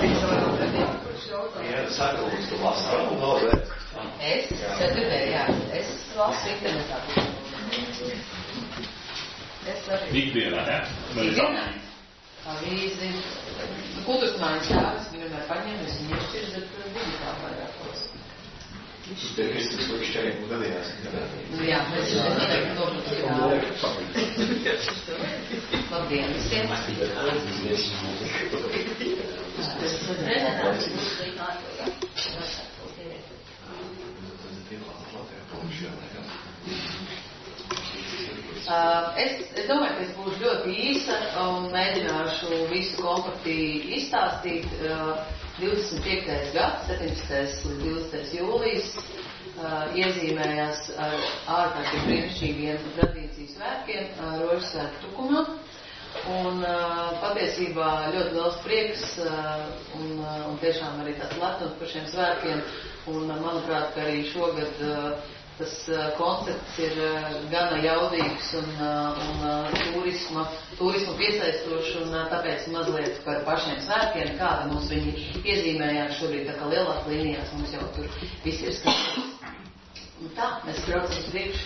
Speaker 12: Jā, sakalūs, tu lasi vēl un vēl vēt.
Speaker 11: Es? Ceturtdien, jā. Es lasu internetā. Es arī.
Speaker 8: Ikdienā, jā?
Speaker 11: Ikdienā. Avīzi. Kultūrsmājas tādas, viņi vienmēr paņēmis un iešķirs, bet viņi tā vairāk tos.
Speaker 12: Viņš te Kristus, ko viņš čērīgi gadījās.
Speaker 11: Nu jā, mēs jau noteikti nobrūtu jā. Labdien visiem. Uh, es, es domāju, ka es būšu ļoti īsa un mēģināšu visu kompaktī izstāstīt. Uh, divdesmit piektais gads, septiņdesmitais līdz divdesmitais jūlijas, uh, iezīmējās ar ārkārtīgi brīnišķīgiem tradīciju svētkiem, uh, rožu svētku tukumā. Un uh, patiesībā ļoti liels prieks uh, un, uh, un tiešām arī tāds lepnums par šiem svētkiem. Un uh, manuprāt, ka arī šogad uh, tas uh, koncepts ir uh, gana jaudīgs un, uh, un uh, turisma, turismu piesaistošs, un uh, tāpēc mazliet par pašiem svētkiem, kāda mums viņi iezīmējās šobrīd, tā kā lielās līnijās mums jau tur viss ir skatīts. Un tā, mēs braucam uz priekšu.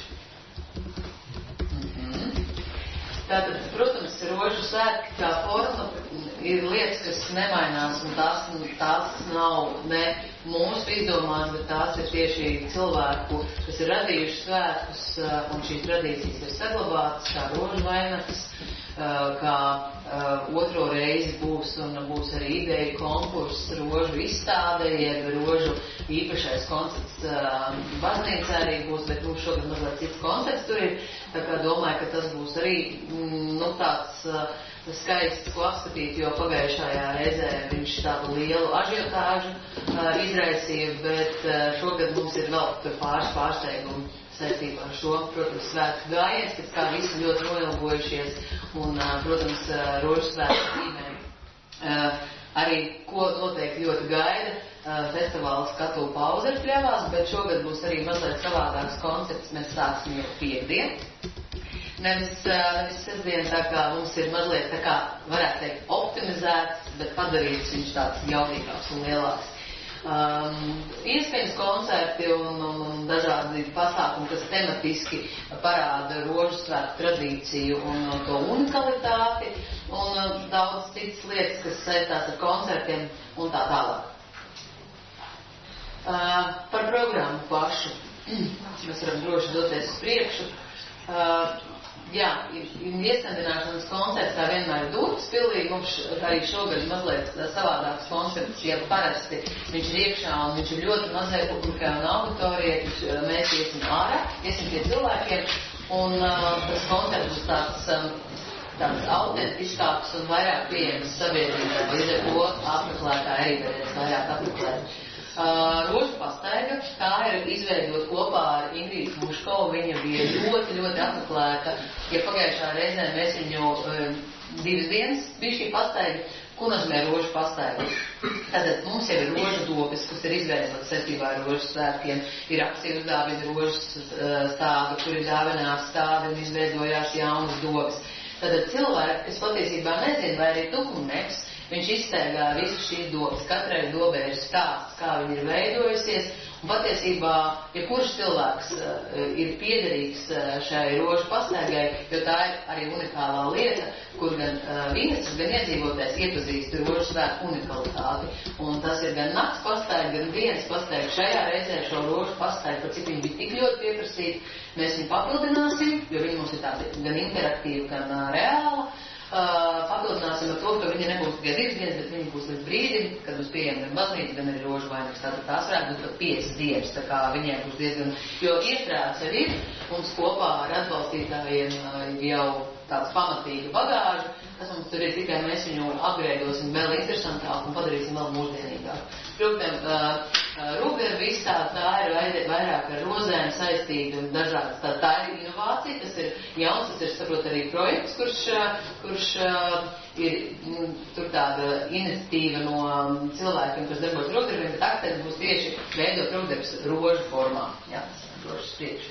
Speaker 11: Tātad, protams, rožu svētki kā forma ir lietas, kas nemainās, un tās, tās nav ne mūsu izdomās, bet tās ir tieši cilvēku, kas ir radījuši svētkus, un šīs tradīcijas ir saglabātas, kā rožu vainags, kā otro reizi būs, un būs arī ideja konkurss rožu izstāde, jeb rožu īpašais koncepts baznīcā arī būs, bet mums šogad mazliet cits koncepts tur ir, tā kā domāju, ka tas būs arī, nu, tāds skaists, ko apskatīt, jo pagājušajā reizē viņš tādu lielu ažiotāžu izraisīja, bet šogad mums ir vēl pāris pārsteigumi saistībā ar šo, protams, svētku gājiens, pēc kā visi ļoti noilgojušies, un, protams, rožu svētku ģimeni. Arī, ko noteikti ļoti gaida, festivāla skatu Pauzerpļavās, bet šogad būs arī mazliet savādāks koncepts, mēs sāksim jau piekdien. Nevis, nevis sestdien, tā kā mums ir mazliet, tā kā, varētu teikt, optimizēts, bet padarīts viņš tāds jaudīgāks un lielāks.
Speaker 18: um, ieskaņas koncerti un, un, un dažādi pasākumi, kas tematiski parāda rožu svētku tradīciju un, un to unikalitāti, un uh, daudz citas lietas, kas saistās ar koncertiem un tā tālāk. Uh, par programmu pašu. Mēs varam droši doties uz priekšu. Uh, jā, ieskandināšanas koncerts kā vienmēr ir dūtas pilīgi. Mums arī šogad mazliet savādāks koncerts, ja parasti viņš ir iekšā un viņš ir ļoti mazai publikai un auditorijai. Mēs iesim ārā, iesim pie cilvēkiem, un uh, tas koncerts būs tāds, um, tāds autentiskāks un vairāk pieejams sabiedrībai. Līdz ar to apmeklētāji arī varēs vairāk apmeklēt. Uh, Rožu pastaiga, tā ir izveidot kopā ar Ingrīdu Muškovu, viņa bija ļoti, ļoti apmeklēta, ja pagājušā reizē mēs viņu um, divas dienas bija šī pastaiga, ko nozīmē rožu pastaiga. Tātad mums jau ir rožu dobes, kas ir izveidotas saistībā ar rožu svētkiem, ir akcija uzdāvina rožas uh, stāvi, kur ir dāvināts stāvi un izveidojās jaunas dobes. Tātad cilvēki, kas patiesībā nezin, vai arī tukumnieks, viņš izsteigā visu šīs dobes. Katrai dobē ir stāsts, kā viņa ir veidojusies, un patiesībā, ja kurš cilvēks uh, ir piederīgs uh, šai rožu pastaigai, jo tā ir arī unikālā lieta, kur gan uh, vienas, gan iedzīvotājs iepazīst rožu svētku unikalitāti. Un tas ir gan nakts pastaiga, gan dienas pastaiga. Šajā reizē šo rožu pastaigu, par cik viņi bija tik ļoti pieprasīti, mēs viņu papildināsim, jo viņi mums ir tādi gan interaktīvi, gan uh, reāli. Uh, papildināsim ar to, ka viņa nebūs tikai divas dienas, bet viņa būs līdz brīdim, kad būs pieejama gan baznīca, gan arī rožu vainags. Tātad tās varētu būt pat piecas dienas, tā kā viņiem būs diezgan, jo iestrādes jau ir, mums kopā ar atbalstītājiem uh, jau tāds pamatīga bagāža, tas mums tur ir tikai mēs viņu apgreidosim vēl interesantāku un padarīsim vēl mūsdienīgāku. Protams, uh, Rūpēra izstāde, tā ir vairāk ar rozēm saistīta un dažādas. Tā, tā ir inovācija, tas ir jauns, tas ir, saprot, arī projekts, kurš, kurš ir nu, tur tāda iniciatīva no cilvēkiem, kas darbojas rokdarbiem, bet akcents būs tieši veidot rokdarbs rožu formā. Jā, tas rožas priekš.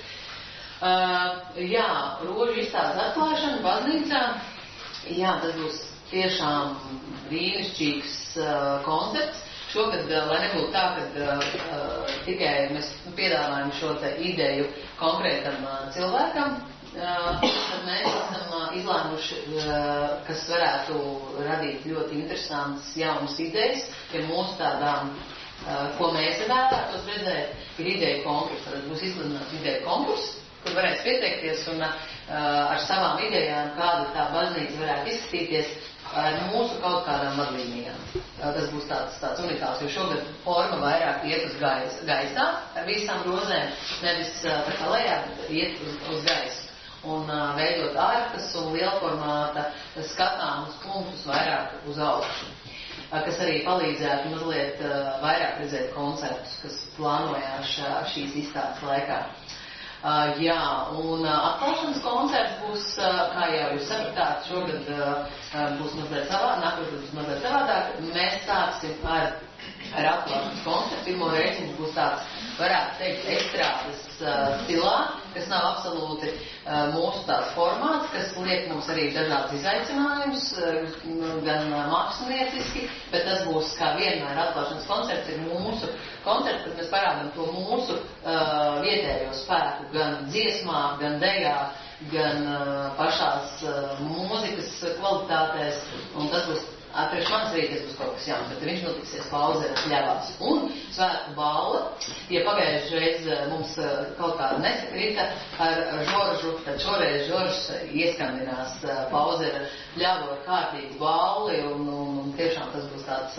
Speaker 18: Uh, jā, rožu izstādes atklāšana baznīcā. Jā, tas būs tiešām brīnišķīgs uh, koncepts. Šogad, lai nebūtu tā, ka uh, tikai mēs piedāvājam šo te ideju konkrētam uh, cilvēkam, uh, tad mēs esam uh, izlēmuši, uh, kas varētu radīt ļoti interesantas jaunas idejas, ja mūsu tādām, uh, ko mēs vēlētos redzēt, ir ideja konkurss. Tad būs izlēmināts ideja konkurss, kur varēs pieteikties un uh, ar savām idejām, kāda tā baznīca varētu izskatīties, ar mūsu kaut kādām vadlīnijām. Tas būs tāds, tāds unikāls, jo šogad forma vairāk iet uz gais, gaisā ar visām rozēm, nevis tā kā lejā, bet iet uz, uz gaisu. Un uh, veidot ārkas un lielformāta skatāmus punktus vairāk uz augšu, uh, kas arī palīdzētu mazliet uh, vairāk redzēt koncertus, kas plānojās šā, šīs izstādes laikā. Uh, jā, un uh, atklāšanas koncerts būs, uh, kā jau jūs sapratāt, šogad uh, būs mazliet savādāk, nākamgad būs mazliet savādāk. Mēs sāksim ar, ar atklāšanas koncertu. Pirmo reizi mums būs tāds, varētu teikt, ekstrādes uh, stilā, kas nav absolūti uh, mūsu tāds formāts, kas liek mums arī dažādas izaicinājumus, uh, gan uh, mākslinieciski, bet tas būs, kā vienmēr, atklāšanas koncerts ir mūsu koncerts, kad mēs parādām to mūsu uh, vietējo spēku gan dziesmā, gan dejā, gan uh, pašās uh, mūzikas kvalitātēs, un tas būs, priekš manis arī tas būs kaut kas jauns, bet viņš notiksies Pauzeres ļavās. Un svētku balva, ja pagājušajā reiz mums uh, kaut kā nesakrita ar Žoržu, tad šoreiz Žoržs ieskandinās uh, Pauzera ļavu ar kārtīgu balli, un, un, un tiešām tas būs tāds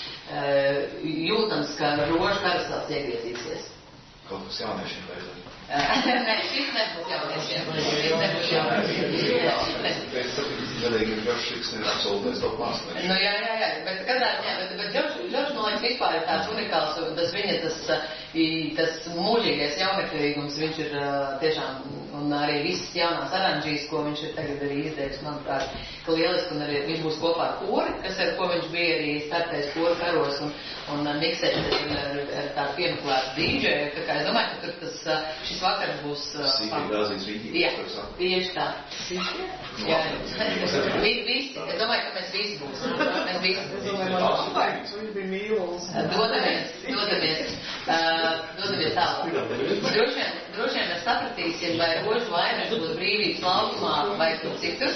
Speaker 18: uh, jūtams, ka rožu karastās iegriezīsies.
Speaker 12: Kaut kas jauniešiem beidzot.
Speaker 18: Nē, šis nebūs jauniešiem. Šis nebūs jauniešiem.
Speaker 12: Pēc tam galīgi ir Džordžs ir absolūtais top mākslinieks.
Speaker 18: Nu jā, jā, jā, bet kādā, jā, bet, bet Džordžs, Džordžs, man liekas, vispār ir tāds unikāls, un tas viņa tas, tas mūžīgais jaunekļīgums, viņš ir tiešām, un arī visas jaunās aranžīs, ko viņš ir tagad arī izdevis, manuprāt, ka lieliski, un arī viņš būs kopā ar kori, kas ar ko viņš bija arī startais kori karos, un, un miksēs ar, ar tādu piemeklētu dīdžeju, tā kā es domāju, ka tur tas, šis vakars būs...
Speaker 12: Sīkīgi dāzīts rītīgi.
Speaker 18: Jā, tieši tā. Jā, visi, es domāju, ka mēs visi būsim. Mēs visi.
Speaker 14: Es domāju, man apvaigs, viņš bija mīluls.
Speaker 18: Dodamies, dodamies, uh, dodamies tālāk. Droši vien, droši vien mēs sapratīsim, vai rožu vainags būs brīvības laukumā vai kur citur.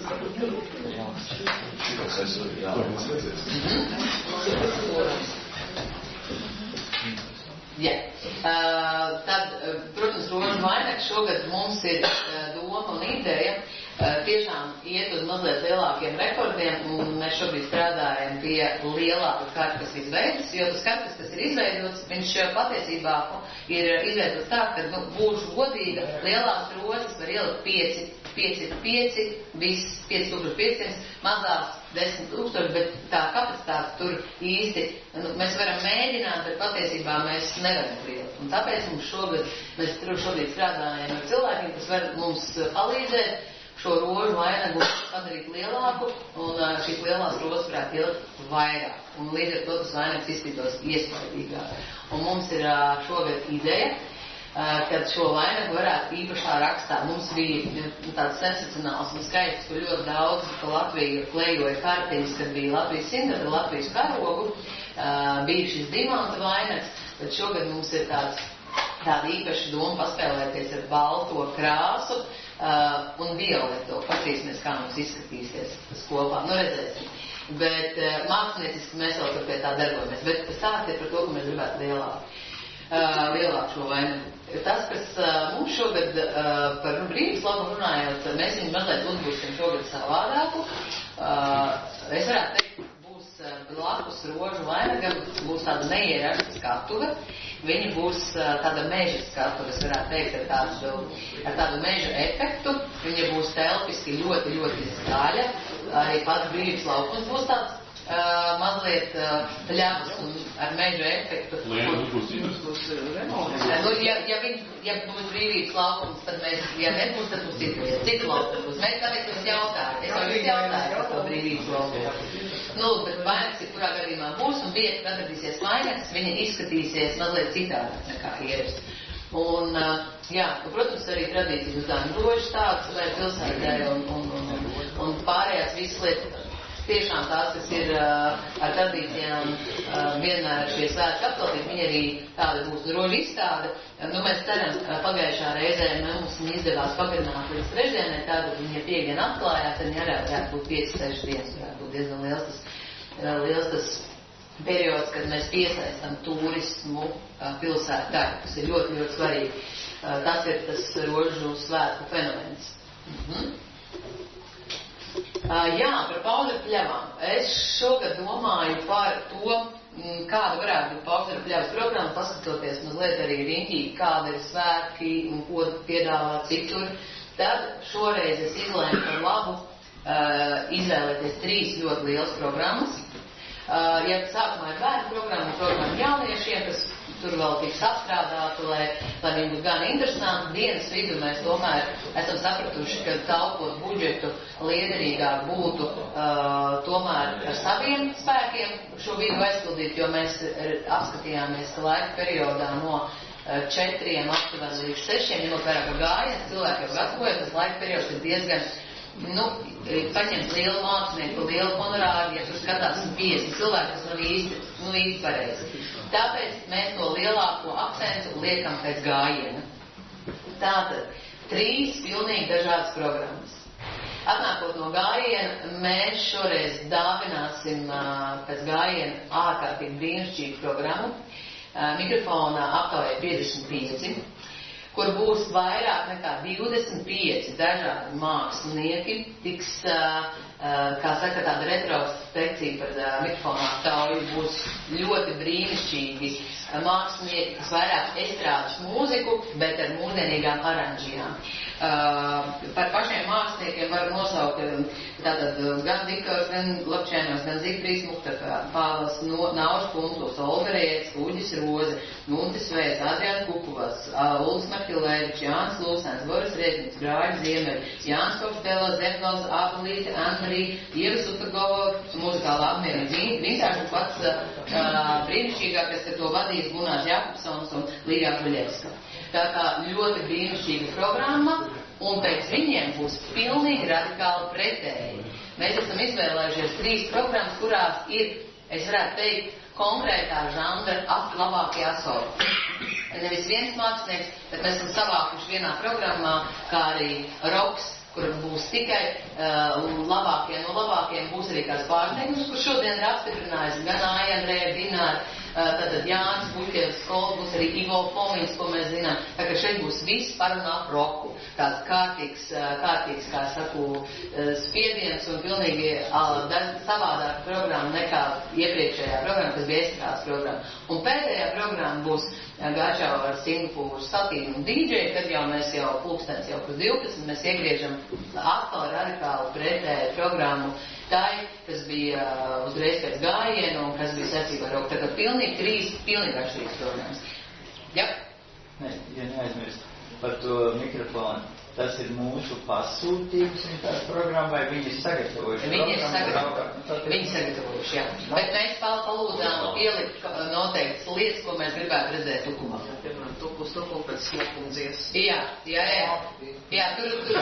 Speaker 18: Jā. Uh, tad, uh, protams, rožu vainags šogad mums ir uh, doma un ideja uh, tiešām iet uz mazliet lielākiem rekordiem, un mēs šobrīd strādājam pie lielāka karkas izveidas, jo tas karkas, kas ir izveidots, viņš patiesībā ir izveidots tā, ka, nu, būšu godīga, lielās rozes var ielikt pieci, pieci, pieci, viss pieci tūkstoši piecsimt, mazās desmit tūkstoši, bet tā kapacitāte tur īsti, nu, mēs varam mēģināt, bet patiesībā mēs nevaram lielt. Un tāpēc mums šogad, mēs šobrīd strādājam ar cilvēkiem, kas var mums palīdzēt šo rožu vainagu padarīt lielāku, un šīs lielās rozes varētu ielikt vairāk. Un līdz ar to tas vainags izskatītos iespaidīgāk. Un mums ir šogad ideja, kad šo vainagu varētu īpašā rakstā. Mums bija tāds sensacionāls un skaists, kur ļoti daudz, ka Latvija klejoja kartiņas, kad bija Latvijas simtgada, Latvijas karogu, bija šis dimanta vainags, bet šogad mums ir tāds, tāda īpaša doma paspēlēties ar balto krāsu un violeto. Paskatīsimies, kā mums izskatīsies tas kopā. Nu, redzēsim. Bet mākslinieciski mēs vēl tur pie tā darbojamies. Bet stāsts ir par to, ka mēs gribētu lielāku. Uh, lielāku šo vainagu. Tas, kas uh, mums šogad uh, par brīvības laukumu runājot, mēs viņu mazliet uzbūsim šogad savādāku. Uh, es varētu teikt, būs uh, blakus rožu vainagam, būs tāda neieraša skatuve. Viņa būs uh, tāda meža skatuve, es varētu teikt, ar tādu, ar tādu meža efektu. Viņa būs telpiski ļoti, ļoti skaļa. Arī pats brīvības laukums būs tāds Uh, mazliet uh, ļavs un ar meža efektu.
Speaker 8: Lienu būs
Speaker 18: būs nu, ja, ja, viņ, ja būs brīvības laukums, tad mēs, ja nebūs, tad būs citu, citu laukums būs. Mēs tāpēc jums jautāju. Es jau jums jautāju par to brīvības laukumu. Nu, bet vainags ir kurā gadījumā būs, un vieta, kad atradīsies vainags, viņa izskatīsies mazliet citādāk nekā ieris. Un, uh, jā, un, protams, arī tradīcijas gan rožas tāds, vai pilsētē, un, un, un, un pārējās visas lietas. Tiešām tās, kas ir uh, ar tradīcijām uh, vienmēr šie svētki apkalpīt, viņi arī tāda būs rožu izstāde. Nu, mēs ceram, uh, pagājušā reizē mums viņa izdevās pagarināt līdz trešdienai, tātad viņa piekdien atklājās, tad viņa arī varētu būt pieci seši dienas, varētu būt diezgan liels tas, uh, liels tas periods, kad mēs piesaistam turismu uh, pilsētā, kas ir ļoti, ļoti svarīgi. Uh, tas ir tas rožu svētku fenomens. Mhm. Uh, jā, par pavasara pļavām. Es šogad domāju par to, m, kāda varētu būt pavasara pļavas programma, paskatoties mazliet arī riņķī, kāda ir svētki un ko piedāvā citur. Tad šoreiz es izlēmu par labu uh, izvēlēties trīs ļoti lielas programmas. Uh, ja sākumā ir bērnu programma, programma jauniešiem, kas tur vēl tiks apstrādāta, lai, lai viņi būtu gan interesanti. Dienas vidu mēs tomēr esam sapratuši, ka taupot budžetu liederīgāk būtu uh, tomēr ar saviem spēkiem šo vidu aizpildīt, jo mēs apskatījāmies, ka laika periodā no četriem aptuveni līdz sešiem, ņemot vērā, ka gājiens cilvēkiem gatavojas, tas laika periods ir diezgan, nu, paņemt lielu mākslinieku, lielu honorāru, ja tur skatās piecdesmit cilvēki, tas nav īsti, nu, īsti pareizi. Tāpēc mēs to lielāko akcentu liekam pēc gājiena. Tātad, trīs pilnīgi dažādas programmas. Atnākot no gājiena, mēs šoreiz dāvināsim uh, pēc gājiena ārkārtīgi brīnišķīgu programmu. Uh, mikrofonā aptauja piecdesmit pieci, kur būs vairāk nekā divdesmit pieci dažādi mākslinieki, tiks, uh, uh, kā saka, tāda retrospekcija par uh, mikrofonu aptauju, būs ļoti brīnišķīgi uh, mākslinieki, kas vairāk estrādes mūziku, bet ar mūsdienīgām aranžijām. Uh, par pašiem māksliniekiem var nosaukt tātad gan Dikors, gan Lapčēnos, gan Zigfrīds Muhtarkā, Pāvils Naužs Kuntos, Olberēts, Uģis Roze, Guntis Vējs, Adriāns Kukuvas, Uldis Martilēvičs, Jānis Lūsēns, Boris Rietņits, Grāļs Ziemeļi, Jānis Kopštēlos, Zefnals, Āpulīte, Anmarija, Ieva Sutagova, muzikāla apmierība. Vienkārši pats uh, brīnišķīgākais, ka to vadīs Gunārs Jakobsons un Līgā Kuļevska. Tā kā ļoti brīnišķīga programma, Un pēc viņiem būs pilnīgi radikāli pretēji. Mēs esam izvēlējušies trīs programmas, kurās ir, es varētu teikt, konkrētā žanra labākie asorti. Nevis viens mākslinieks, bet mēs esam savākuši vienā programmā, kā arī roks, kur būs tikai uh, labākie no labākiem, būs arī kāds pārsteigums, kur šodien ir apstiprinājis gan Aija Andrēja Dināra, tātad Jānis Buļķevs skola, būs arī Ivo Fomiņš, ko mēs zinām, tā ka šeit būs viss par un ap roku, tāds kārtīgs, kārtīgs, kā saku, spiediens un pilnīgi savādāka programma nekā iepriekšējā programma, kas bija estrādes programma. Un pēdējā programma būs Gāčau ar Singapūru satīnu un dīdžeju, kad jau mēs jau pulkstens jau pus divpadsmit, mēs iegriežam atkal radikālu pretēju programmu tai, kas bija uzreiz pēc gājienu un kas bija saistībā ar roku. Tagad pilnīgi trīs, pilnīgi atšķirīgas programmas. Jā?
Speaker 5: Nē, ja neaizmirst par to mikrofonu. Tas ir mūsu pasūtījums un tāda programma, vai viņi ir sagatavojuši?
Speaker 18: Viņi ir sagatavojuši, viņi sagatavojuši, jā. Bet mēs palūdzām ielikt noteiktas lietas, ko mēs gribētu redzēt tukumā.
Speaker 14: Piemēram, tukus, tukum pēc slēpundzies.
Speaker 18: Jā, jā, jā. Jā, tur, tur.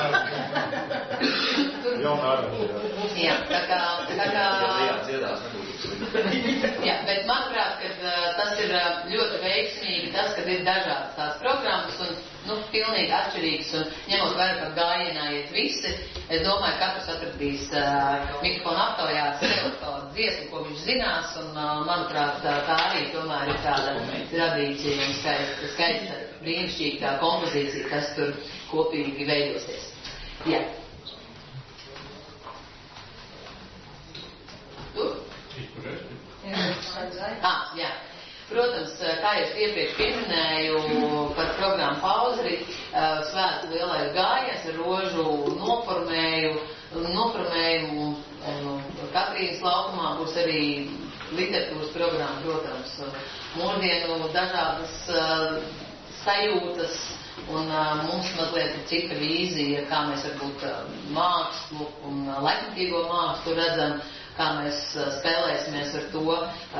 Speaker 18: tur.
Speaker 3: Jaunā arā.
Speaker 18: Jā, tā kā, tā kā.
Speaker 12: Jā, dziedās nebūtu.
Speaker 18: Jā, bet manuprāt, ka tas ir ļoti veiksmīgi, tas, kad ir dažādas tās programmas un, nu, pilnīgi atšķirīgas un ņemot vērā, ka gājienā iet visi, es domāju, katrs atradīs uh, mikrofonu aptaujās sev kādu dziesmu, ko viņš zinās, un, uh, manuprāt, tā, tā arī tomēr ir tāda tradīcija un skaista, skaista brīnišķīga kompozīcija, kas tur kopīgi veidosies. Jā. Tur? Ah, jā. Protams, kā jau es iepriekš pieminēju par programmu Pauzeri, svētku lielais gājiens ar rožu noformēju, noformējumu, un Katrīnas laukumā būs arī literatūras programma, protams, mūsdienu dažādas sajūtas, un mums mazliet ir cita vīzija, kā mēs varbūt mākslu un laikmatīgo mākslu redzam, kā mēs spēlēsimies ar to,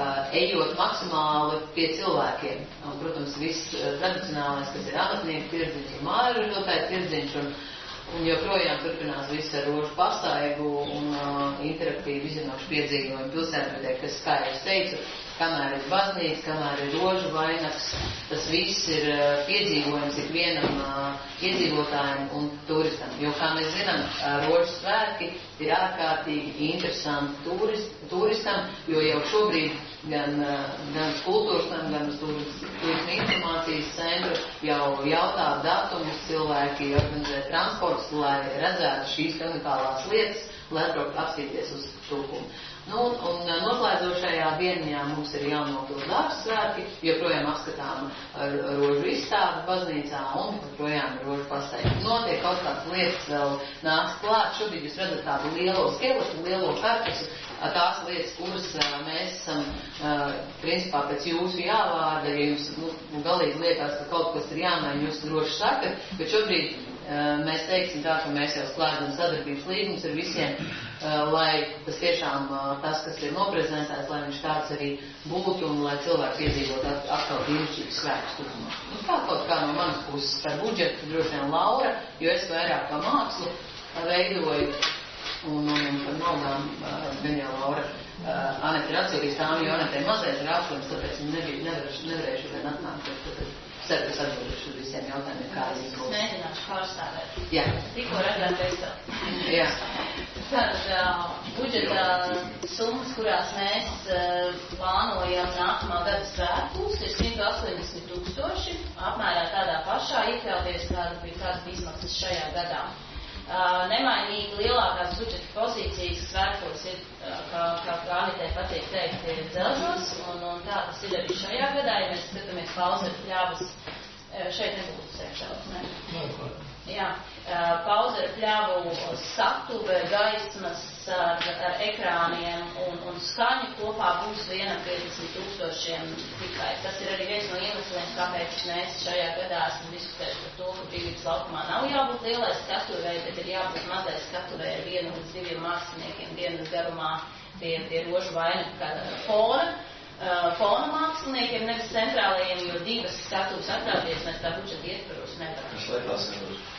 Speaker 18: ejot maksimāli pie cilvēkiem. Un, protams, viss tradicionālais, kas ir amatnieku tirdziņš un mājražotāju tirdziņš, un, un joprojām turpinās viss ar rožu pastaigu un uh, interaktīvu izzinošu piedzīvojumu pilsētvidē, kas, kā jau es teicu, kamēr ir baznīca, kamēr ir rožu vainags, tas viss ir uh, piedzīvojums ikvienam uh, iedzīvotājiem un turistam. Jo, kā mēs zinām, uh, rožu svētki ir ārkārtīgi interesanti turist, turistam, jo jau šobrīd gan, gan kultūras, gan turisma informācijas centru jau jautā datumus, cilvēki organizē transportus, lai redzētu šīs unikālās lietas, lai atbraukt apstīties uz tūkumu. Nu, un noslēdzošajā dienā mums ir jaunotūra dārza svētki, joprojām apskatām ar rožu izstādi baznīcā un joprojām rožu pasteigti. Notiek kaut kādas lietas vēl nāks klāt. Šobrīd jūs redzat tādu lielo skeletu, lielo karkasu, tās lietas, kuras mēs esam, principā pēc jūsu jāvārda, ja jums nu, galīgi liekas, ka kaut kas ir jāmaina, jūs droši sakat, bet šobrīd mēs teiksim tā, ka mēs jau slēdzam sadarbības līgumus ar visiem, lai tas tiešām tas, kas ir noprezentēts, lai viņš tāds arī būtu un lai cilvēki piedzīvot atkal brīnišķīgus svētkus turpmāk. Nu, tā kaut kā no manas puses par budžetu droši vien Laura, jo es vairāk kā mākslu veidoju un, un, un par naudām gan jau Laura. Aneta ir atsilgīs tām, jo Anetai mazais ir āršlums, tāpēc viņi nevarēšu vien atnākt. Ceru, es atbildēšu uz visiem jautājumiem, kā es izlūdzu.
Speaker 11: Mēģināšu pārstāvēt.
Speaker 18: Jā.
Speaker 11: Tikko redzēt tekstā.
Speaker 18: Jā.
Speaker 11: Tātad uh, budžeta summas, kurās mēs uh, plānojam nākamā gada svētkus, ir simt astoņdesmit tūkstoši, apmērā tādā pašā iekļauties, kāda bija kādas izmaksas šajā gadā. Uh, nemainīgi lielākās budžeta pozīcijas svētkos ir, uh, kā, kā Anitē patīk teikt, ir dzelžos, un, un tā tas ir arī šajā gadā, ja mēs skatāmies Pauzera pļavas, uh, šeit nebūtu sēkšaus, ne? No, Jā, uh, Pauzera pļavu skatuve, gaismas ar, ar ekrāniem un, un skaņu kopā būs vienam piecdesmit tūkstošiem tikai. Tas ir arī viens no iemesliem, kāpēc mēs šajā gadā esam diskutējuši par to, ka brīvības laukumā nav jābūt lielai skatuvei, bet ir jābūt mazai skatuvei ar vienu līdz diviem māksliniekiem dienas garumā pie, pie rožu vainaga fona. Uh, fona māksliniekiem, nevis centrālajiem, jo divas skatuves atrāties mēs tā budžeta ietvaros nevaram.
Speaker 12: Šleitās nevar.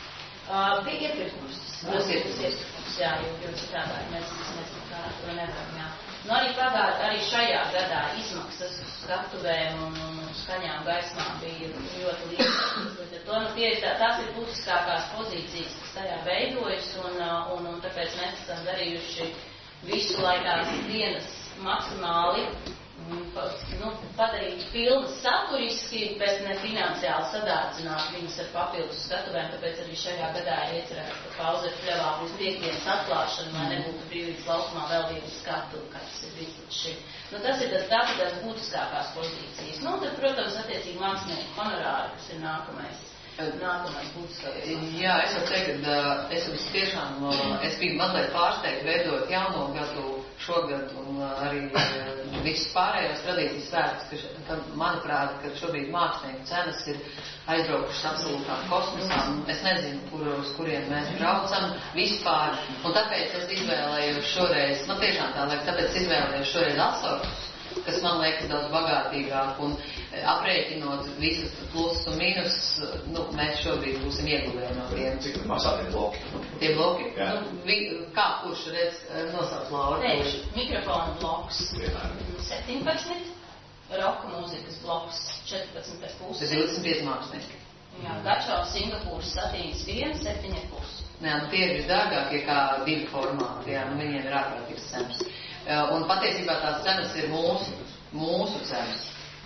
Speaker 11: Uh, bija iepirkums. Būs iepirkums, jā, jo, jo citādā mēs, mēs tā to nevaram, jā. Nu, arī pagād, arī šajā gadā izmaksas uz skatuvēm un, un skaņām gaismā bija ļoti līdzīgas. To, nu, tie, tā, tās ir būtiskākās pozīcijas, kas tajā veidojas, un, un, un tāpēc mēs esam darījuši visu, lai tās dienas maksimāli nu, padarīt filmas saturiski, bet ne finansiāli sadārdzināt viņas ar papildus skatuvēm, tāpēc arī šajā gadā ir iecerēts, ka pauze pļavā būs piekdienas atklāšana, lai nebūtu brīvības laukumā vēl vienu skatu, kas ir bijis līdz šim. Nu, tas ir tas tāpēc būtiskākās pozīcijas. Nu, tad, protams, attiecīgi mākslinieku honorāri, kas ir nākamais. Nākamais būtiskākais.
Speaker 18: Jā, es varu teikt, ka es jums tiešām, es biju mazliet pārsteigta veidot jauno gadu šogad un arī visus pārējos tradīcijas svētkus, ka, manuprāt, ka šobrīd mākslinieku cenas ir aizbraukušas absolūtā kosmosā. Es nezinu, kur, uz kuriem mēs braucam vispār, un tāpēc es izvēlējos šoreiz, man tiešām tā liek, tāpēc izvēlējos šoreiz atsortus, kas man liekas daudz bagātīgāk, un aprēķinot visus plusus un mīnus, nu, mēs šobrīd būsim ieguvēji no tiem.
Speaker 12: Cik maksā tie bloki?
Speaker 18: Tie bloki? Nu, vi, kā kurš redz nosauc Laura?
Speaker 11: Tieši, mikrofona bloks septiņpadsmit, roka mūzikas bloks četrpadsmit pēc puses.
Speaker 18: Tas divdesmit pieci mākslinieki.
Speaker 11: Jā, Gačo, Singapūras satīns viens, septiņi pusi.
Speaker 18: Jā, nu tie ir visdārgākie kā divi formāti, jā, nu viņiem ir ārkārtīgs cenas. Un patiesībā tās cenas ir mūsu, mūsu cenas.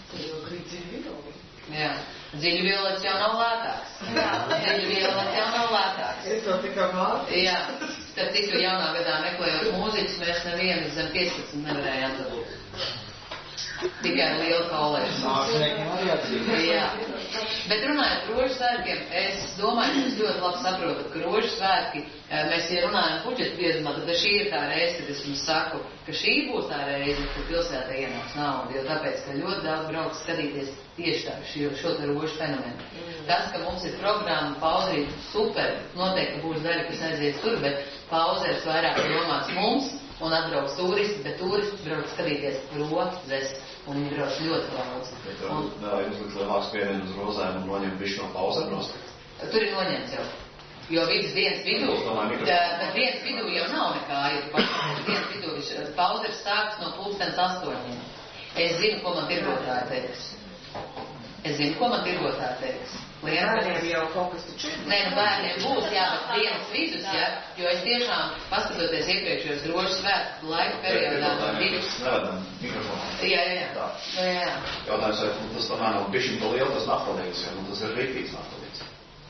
Speaker 18: Jā, dziļu violets jau nav lētāks. Jā, dziļu violets jau nav lētāks.
Speaker 14: Es to tikai mācu.
Speaker 18: Jā, tad citu jaunā gadā meklējot mūziķus, mēs nevienu zem piecpadsmit nevarējām dabūt. Tikai liela kaulēšana. Jā. Bet runājot par rožu svētkiem, es domāju, ka es ļoti labi saprotu, ka rožu svētki, mēs, ja runājam budžeta biedrumā, tad šī ir tā reize, kad es jums saku, ka šī būs tā reize, kad pilsētā ienāks nauda, jo tāpēc, ka ļoti daudz brauc skatīties tieši tā, šo, šo te rožu fenomenu. Tas, ka mums ir programma pauzīt super, noteikti būs daļa, kas aizies tur, bet pauzēs vairāk domāts mums un atbrauc turisti, bet turisti brauc skatīties rozes. Un viņi brauc ļoti daudz.
Speaker 12: Un jums likt lielāks spiediens uz rozēm un noņemt bišķi no pauzēm nost?
Speaker 18: Tur ir noņemts jau. Jo vidas dienas vidū, bet dienas vidū jau nav nekā ir pauzē. Dienas vidū pauze ir sāks no pulkstens astoņiem. Es zinu, ko man tirgotāji teiks. Es zinu, ko man tirgotāji teiks.
Speaker 14: Bērniem jau kaut kas taču ir.
Speaker 18: Nē, nu bērniem būs, jā, bet dienas vidus, jā, jo es tiešām, paskatoties iepriekšējos rožu svētku laika periodā, no divas.
Speaker 12: Nevedam mikrofonu.
Speaker 18: Jā, jā, jā. jā, jā.
Speaker 12: Jautājums, vai tas tā nav bišķiņ pa lielu, tas naftalīgs, jo nu, tas ir rītīgs naftalīgs.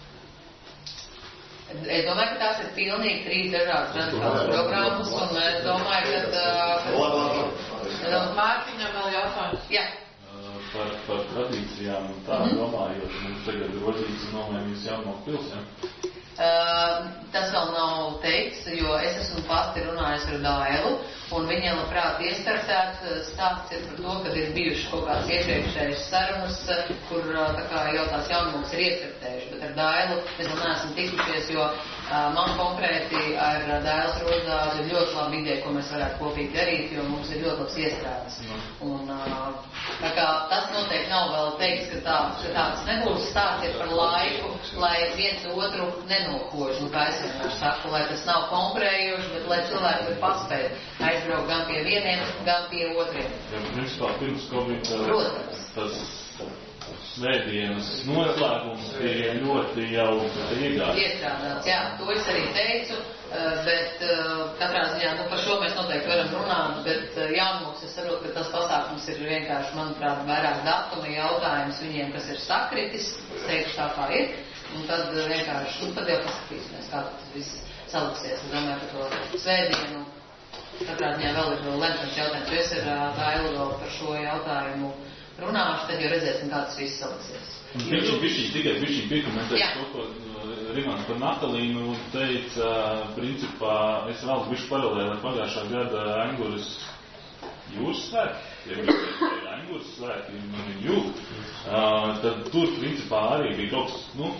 Speaker 18: Es domāju, ka tās ir pilnīgi trīs dažādas radikālas programmas, un es domāju, ka...
Speaker 1: Mārtiņam vēl jautājums.
Speaker 18: Jā.
Speaker 8: Par, par tradīcijām un tā
Speaker 18: mm-hmm.
Speaker 8: domājot, mums tagad rožīts nolēmīs jauno pilsēm.
Speaker 18: Uh, tas vēl nav teikts, jo es esmu pati runājis ar Dailu, un viņa labprāt iestartēt stāsts ir par to, kad ir bijuši kaut kāds iepriekšējas sarunas, kur tā kā jau tās jaunums ir iestartējuši, bet ar Dailu mēs vēl neesam tikušies, jo uh, man konkrēti ar Dailas rozdāzi ir ļoti labi ideja, ko mēs varētu kopīgi darīt, jo mums ir ļoti labs iestrādes. Un, uh, tā kā tas noteikti nav vēl teiks, ka tāds, ka tāds nebūs, stāsts ir par laiku, lai viens otru nenokož, un kā es vienmēr saku, lai tas nav konkurējoši, bet lai cilvēki var paspēt aizbraukt gan pie vieniem, gan pie otriem.
Speaker 8: Ja, principā, pirms Covid
Speaker 18: Protams.
Speaker 8: Tas svētdienas noslēgums bija ļoti jau iegādāts.
Speaker 18: Iestrādāts, jā, to es arī teicu, bet katrā ziņā, nu par šo mēs noteikti varam runāt, bet jaunums, es saprotu, ka tas pasākums ir vienkārši, manuprāt, vairāk datuma jautājums viņiem, kas ir sakritis, es teikšu tā kā ir, un tad vienkārši, un tad jau paskatīsimies, kā tas viss saliksies. Es domāju, ka to svētdienu katrā ziņā vēl ir lemtams jautājums, jo es ar Dailu vēl par šo jautājumu runāšu, tad jau redzēsim, kā tas viss saliksies.
Speaker 8: Bišķi, bišķi, tikai bišķi piekomentēs to, ko Rimants par Natalīnu teica, principā, es vēl bišķi paralēli pagājušā gada Anguras jūras svētki, ja bija Anguras svētki, man ir jūg, uh, tad tur, principā, arī bija kaut kas, nu,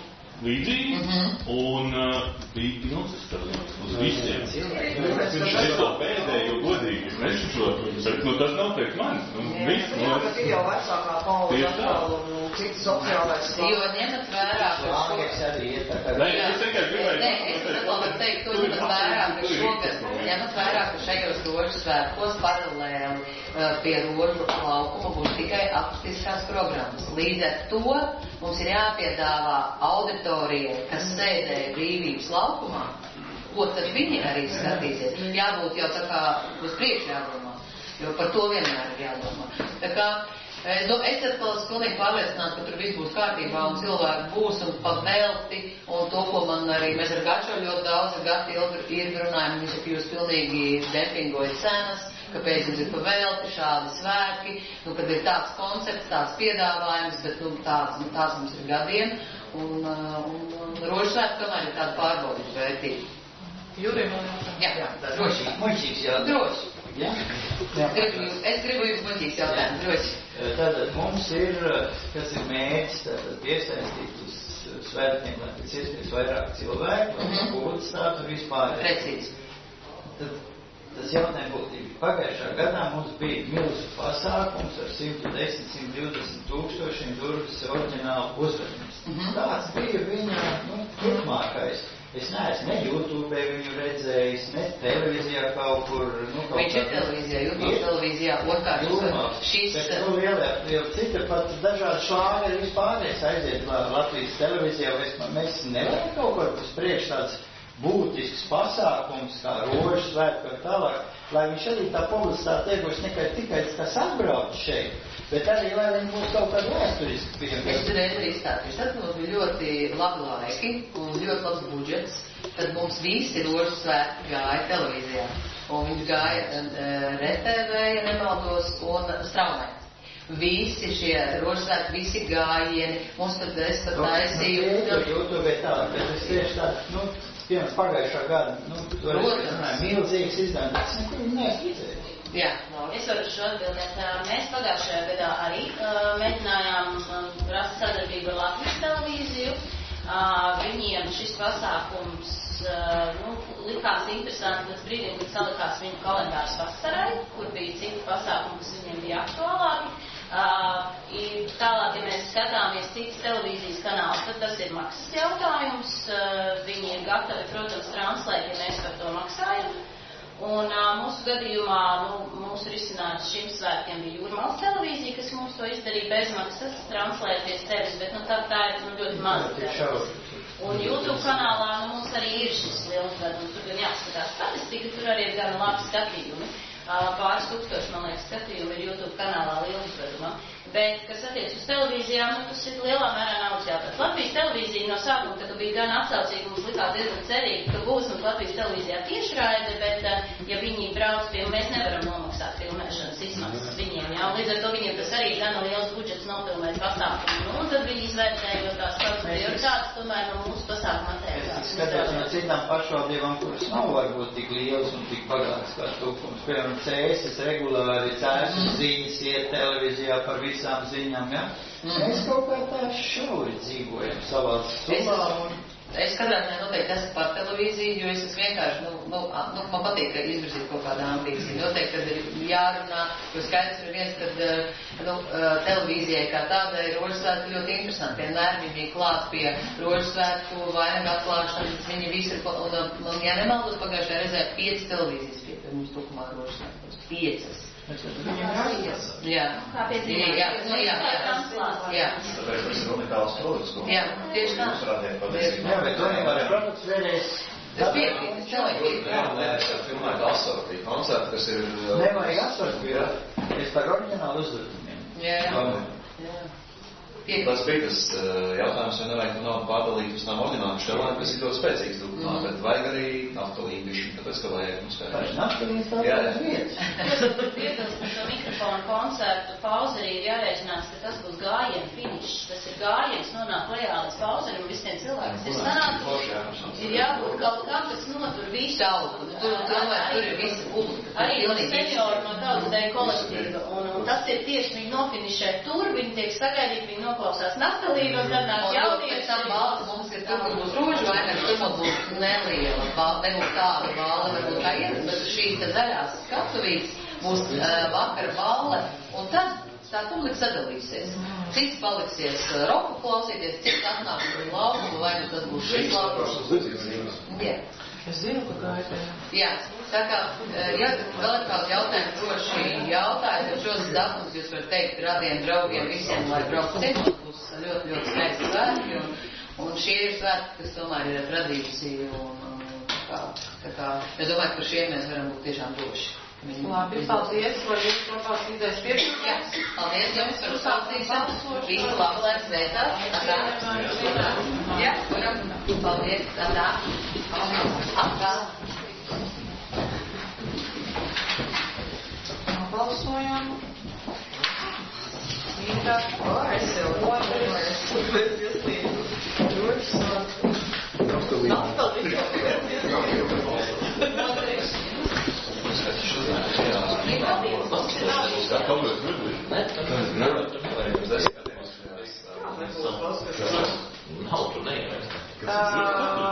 Speaker 8: līdzīgi, mm-hmm. un uh, bija pilns uz visiem. Viņš ir to pēdējo godīgi, es nešušotu, bet nu, tas nav pēc manis. Nu, viss,
Speaker 14: jā, nu, bet ir jau vecākā paudze atkal un cits sociālais.
Speaker 18: Jo ņemat vērā, ka šogad...
Speaker 8: Nē, es tikai gribēju...
Speaker 18: Nē, es atkal varu teikt, to ņemat vērā, ka šogad ņemat vērā, ka šajos rožu svētkos paralēli pie rožu laukuma būs tikai akustiskās programmas. Līdz ar to mums ir jāpiedāvā auditorijai, kas sēdēja Brīvības laukumā, ko tad viņi arī skatīsies. Jābūt jau tā kā uz priekšu jādomā, jo par to vienmēr ir jādomā. Tā kā es, do, es atkal esmu pilnīgi pārliecināta, ka tur viss būs kārtībā un cilvēki būs un pavelti, un to, ko man arī mēs ar Gačo ļoti daudz ar Gati ilgi runājam, viņš ir jūs pilnīgi dempingoja cenas, kāpēc mums ir pavēlti šādi svētki, nu, kad ir tāds koncepts, tāds piedāvājums, bet nu, tāds, nu, tāds mums ir gadiem, un, un, un rožu svētki tomēr ir tāda pārbaudīta vērtība.
Speaker 1: Juri, man
Speaker 18: jā, jā, droši.
Speaker 5: Muļķīgs jautājums.
Speaker 18: Droši. Jā? Jā. Gribu, es gribu jums muļķīgs jautājums, droši.
Speaker 5: Tātad mums ir, kas ir mērķis, tātad piesaistīt uz svētkiem, lai pēc iespējas vairāk cilvēku, lai mm-hmm. būtu stātu vispār.
Speaker 18: Precīzi.
Speaker 5: Tad tas jautājums būtība. Pagājušā gadā mums bija milzu pasākums ar simt desmit, simt divdesmit tūkstošiem durvis oriģinālu uzvedums. Mm-hmm. Tāds bija viņa, nu, turpmākais. Es neesmu ne YouTube viņu redzējis, ne televīzijā kaut kur, nu, kaut
Speaker 18: Viņš ir televīzijā, YouTube televīzijā, otrkārt šis...
Speaker 5: Bet, nu, lielā, jau cita pat dažādi šlāgeri vispārējais aiziet Latvijas televīzijā, mēs nevaram kaut kur uz priekš tāds būtisks pasākums, kā rožu svētku un tālāk, lai viņš arī tā publicitāte iegūst nekai tikai kas atbrauc šeit, bet arī, lai viņi būs kaut kādi vēsturiski piemēri.
Speaker 18: Es reiz arī izstāstīšu, tad mums bija ļoti labi laiki un ļoti labs budžets, tad mums visi rožu svētki gāja televīzijā, un viņš gāja uh, R T V, ja nemaldos, un Straumē. Visi šie rožu svētki, visi gājieni, mums tad es pat taisīju...
Speaker 5: Nu, YouTube tā, bet es tieši tā, nu, piemērs pagājušā gada, nu, to es runāju, milzīgs izdevums, es neko neesmu redzējis.
Speaker 18: Jā.
Speaker 11: Es varu šo atbildēt. Mēs pagājušajā gadā arī uh, mēģinājām uh, rast sadarbību ar Latvijas televīziju. Uh, viņiem šis pasākums uh, nu, likās interesanti līdz brīdim, kad salikās viņu kalendārs vasarai, kur bija citi pasākumi, kas viņiem bija aktuālāki. Uh, tālāk, ja mēs skatāmies citas televīzijas kanālus, tad tas ir maksas jautājums. Uh, viņi ir gatavi, protams, translēt, ja mēs par to maksājam. Un uh, mūsu gadījumā, nu, mūsu risinājums šim svētkiem bija Jūrmālas televīzija, kas mums to izdarīja bezmaksas, translēties tevis, bet nu, tā, tā ir nu, ļoti maza televīzija. Un YouTube kanālā nu, mums arī ir šis liels gadījums, tur gan jāskatās statistika, tur arī ir gan labi skatījumi. Uh, pāris tūkstoši, man liekas, skatījumi ir YouTube kanālā liels gadījumā. Bet, kas attiec uz televīzijām, nu, tas ir lielā mērā naudas jautājums. Latvijas televīzija no sākuma, kad bija gan atsaucīgi, mums likās diezgan cerīgi, ka būs mums Latvijas televīzijā tiešraide, bet, ja viņi brauc pie, mēs nevaram nomaksāt filmēšanas izmaksas viņiem, jā, un līdz ar to viņiem tas arī gan liels budžets nofilmēt pasākumu, nu, un tad viņi izvērtējot tās savas prioritātes, tomēr no mūsu pasākuma attiecās.
Speaker 5: Skatās no citām pašvaldībām, kuras nav varbūt tik liels un tik bagāts kā tūkums. Piemēram, Cēsis regulāri Cēsis ziņas iet televīzijā par visām ziņām, ja? Mm. Mēs kaut kā tā šauri dzīvojam savā sumā un...
Speaker 18: Es katrā ziņā noteikti esmu par televīziju, jo es esmu vienkārši, nu, nu, nu man patīk izvirzīt kaut kādā ambīciju. Noteikti, kad ir jārunā, jo skaidrs ir viens, kad, nu, televīzijai kā tādai rožu svētku ļoti interesanti. Vienmēr viņi bija klāt pie rožu svētku vainagu atklāšanas, viņi visi ir, un, un, ja nemaldos, pagājušajā reizē pieci televīzijas pie mums tukumā rožu svētkos. Piecas. Jā,
Speaker 11: kā pie zīmēm.
Speaker 18: Jā, nu, jā, jā. Jā.
Speaker 12: Tāpēc tas ir unikāls produkts, ko
Speaker 18: jā, tieši tā.
Speaker 12: jūs rādījāt patiesībā.
Speaker 5: Jā, bet unikāls produkts vēlreiz.
Speaker 18: Tas piekrīt, es cilvēki.
Speaker 12: Jā, nē, es jau filmētu asortī koncertu, kas ir...
Speaker 5: Nevajag asortī, jā. Es par oriģinālu uzvedumiem.
Speaker 18: Jā, jā. jā.
Speaker 12: Tas bija tas jautājums, vai nevajag naudu pārdalīt uz tām oriģinālām šķelēm, kas ir ļoti spēcīgs dukumā, mm. bet vajag arī naftalīnu bišķi, tāpēc, ka vajag mums kā...
Speaker 5: Paši naftalīns tā ir vietas.
Speaker 11: Piebilst par šo mikrofonu koncertu pauzi arī ir jārēķinās, ka tas būs gājienu finišs. Tas ir gājiens, nonāk lejā līdz pauzēm un visiem cilvēkiem, kas ir sanākuši, ir jābūt kaut kā, kas notur visu augu. Tur, tomēr, tur ir visa publika. Arī seniori no tautas dēļ kolektīva. Un, un tas ir tieši, viņi nofinišē tur, viņi tiek sagaidīti, viņi noklausās Natalīnu, un tad nāk jaunieši.
Speaker 18: Pēc tam balta mums ir tur, kur būs rožu vainags, tur mums būs neliela balta, nebūs tāda balva, varbūt kā ieras, bet šīs te zaļās skatuvītes būs uh, vakara balle, un tad tā publika sadalīsies. Cits paliksies uh, roku klausīties, cits atnāks uz laukumu, vai nu tas būs šis laukums. Jā.
Speaker 16: Es zinu, ka tā ir.
Speaker 18: Jā, tā kā, ja vēl ir kāds jautājums, droši jautājiet, jo šos datums jūs varat teikt radiem draugiem visiem, lai brauc ciemos, būs ļoti, ļoti skaisti svētki, un, un šie ir svētki, kas tomēr ir tradīcija, un tā kā, tā kā, es domāju, ka par šiem mēs varam būt tiešām droši.
Speaker 1: Labi, paldies, vai jūs labās idejas piekrīt?
Speaker 18: Jā, paldies jums par uzklausīšanu. Visu labu, lai sveicās. Tā. Jā, varam. Paldies. Tā tā. Atkal.
Speaker 1: Balsojam. Mītā.
Speaker 14: O, es jau nodeļu, es bet iestīdu. Droši sāku. Naftalīnu. Naftalīnu.
Speaker 15: Nav tur neievēst.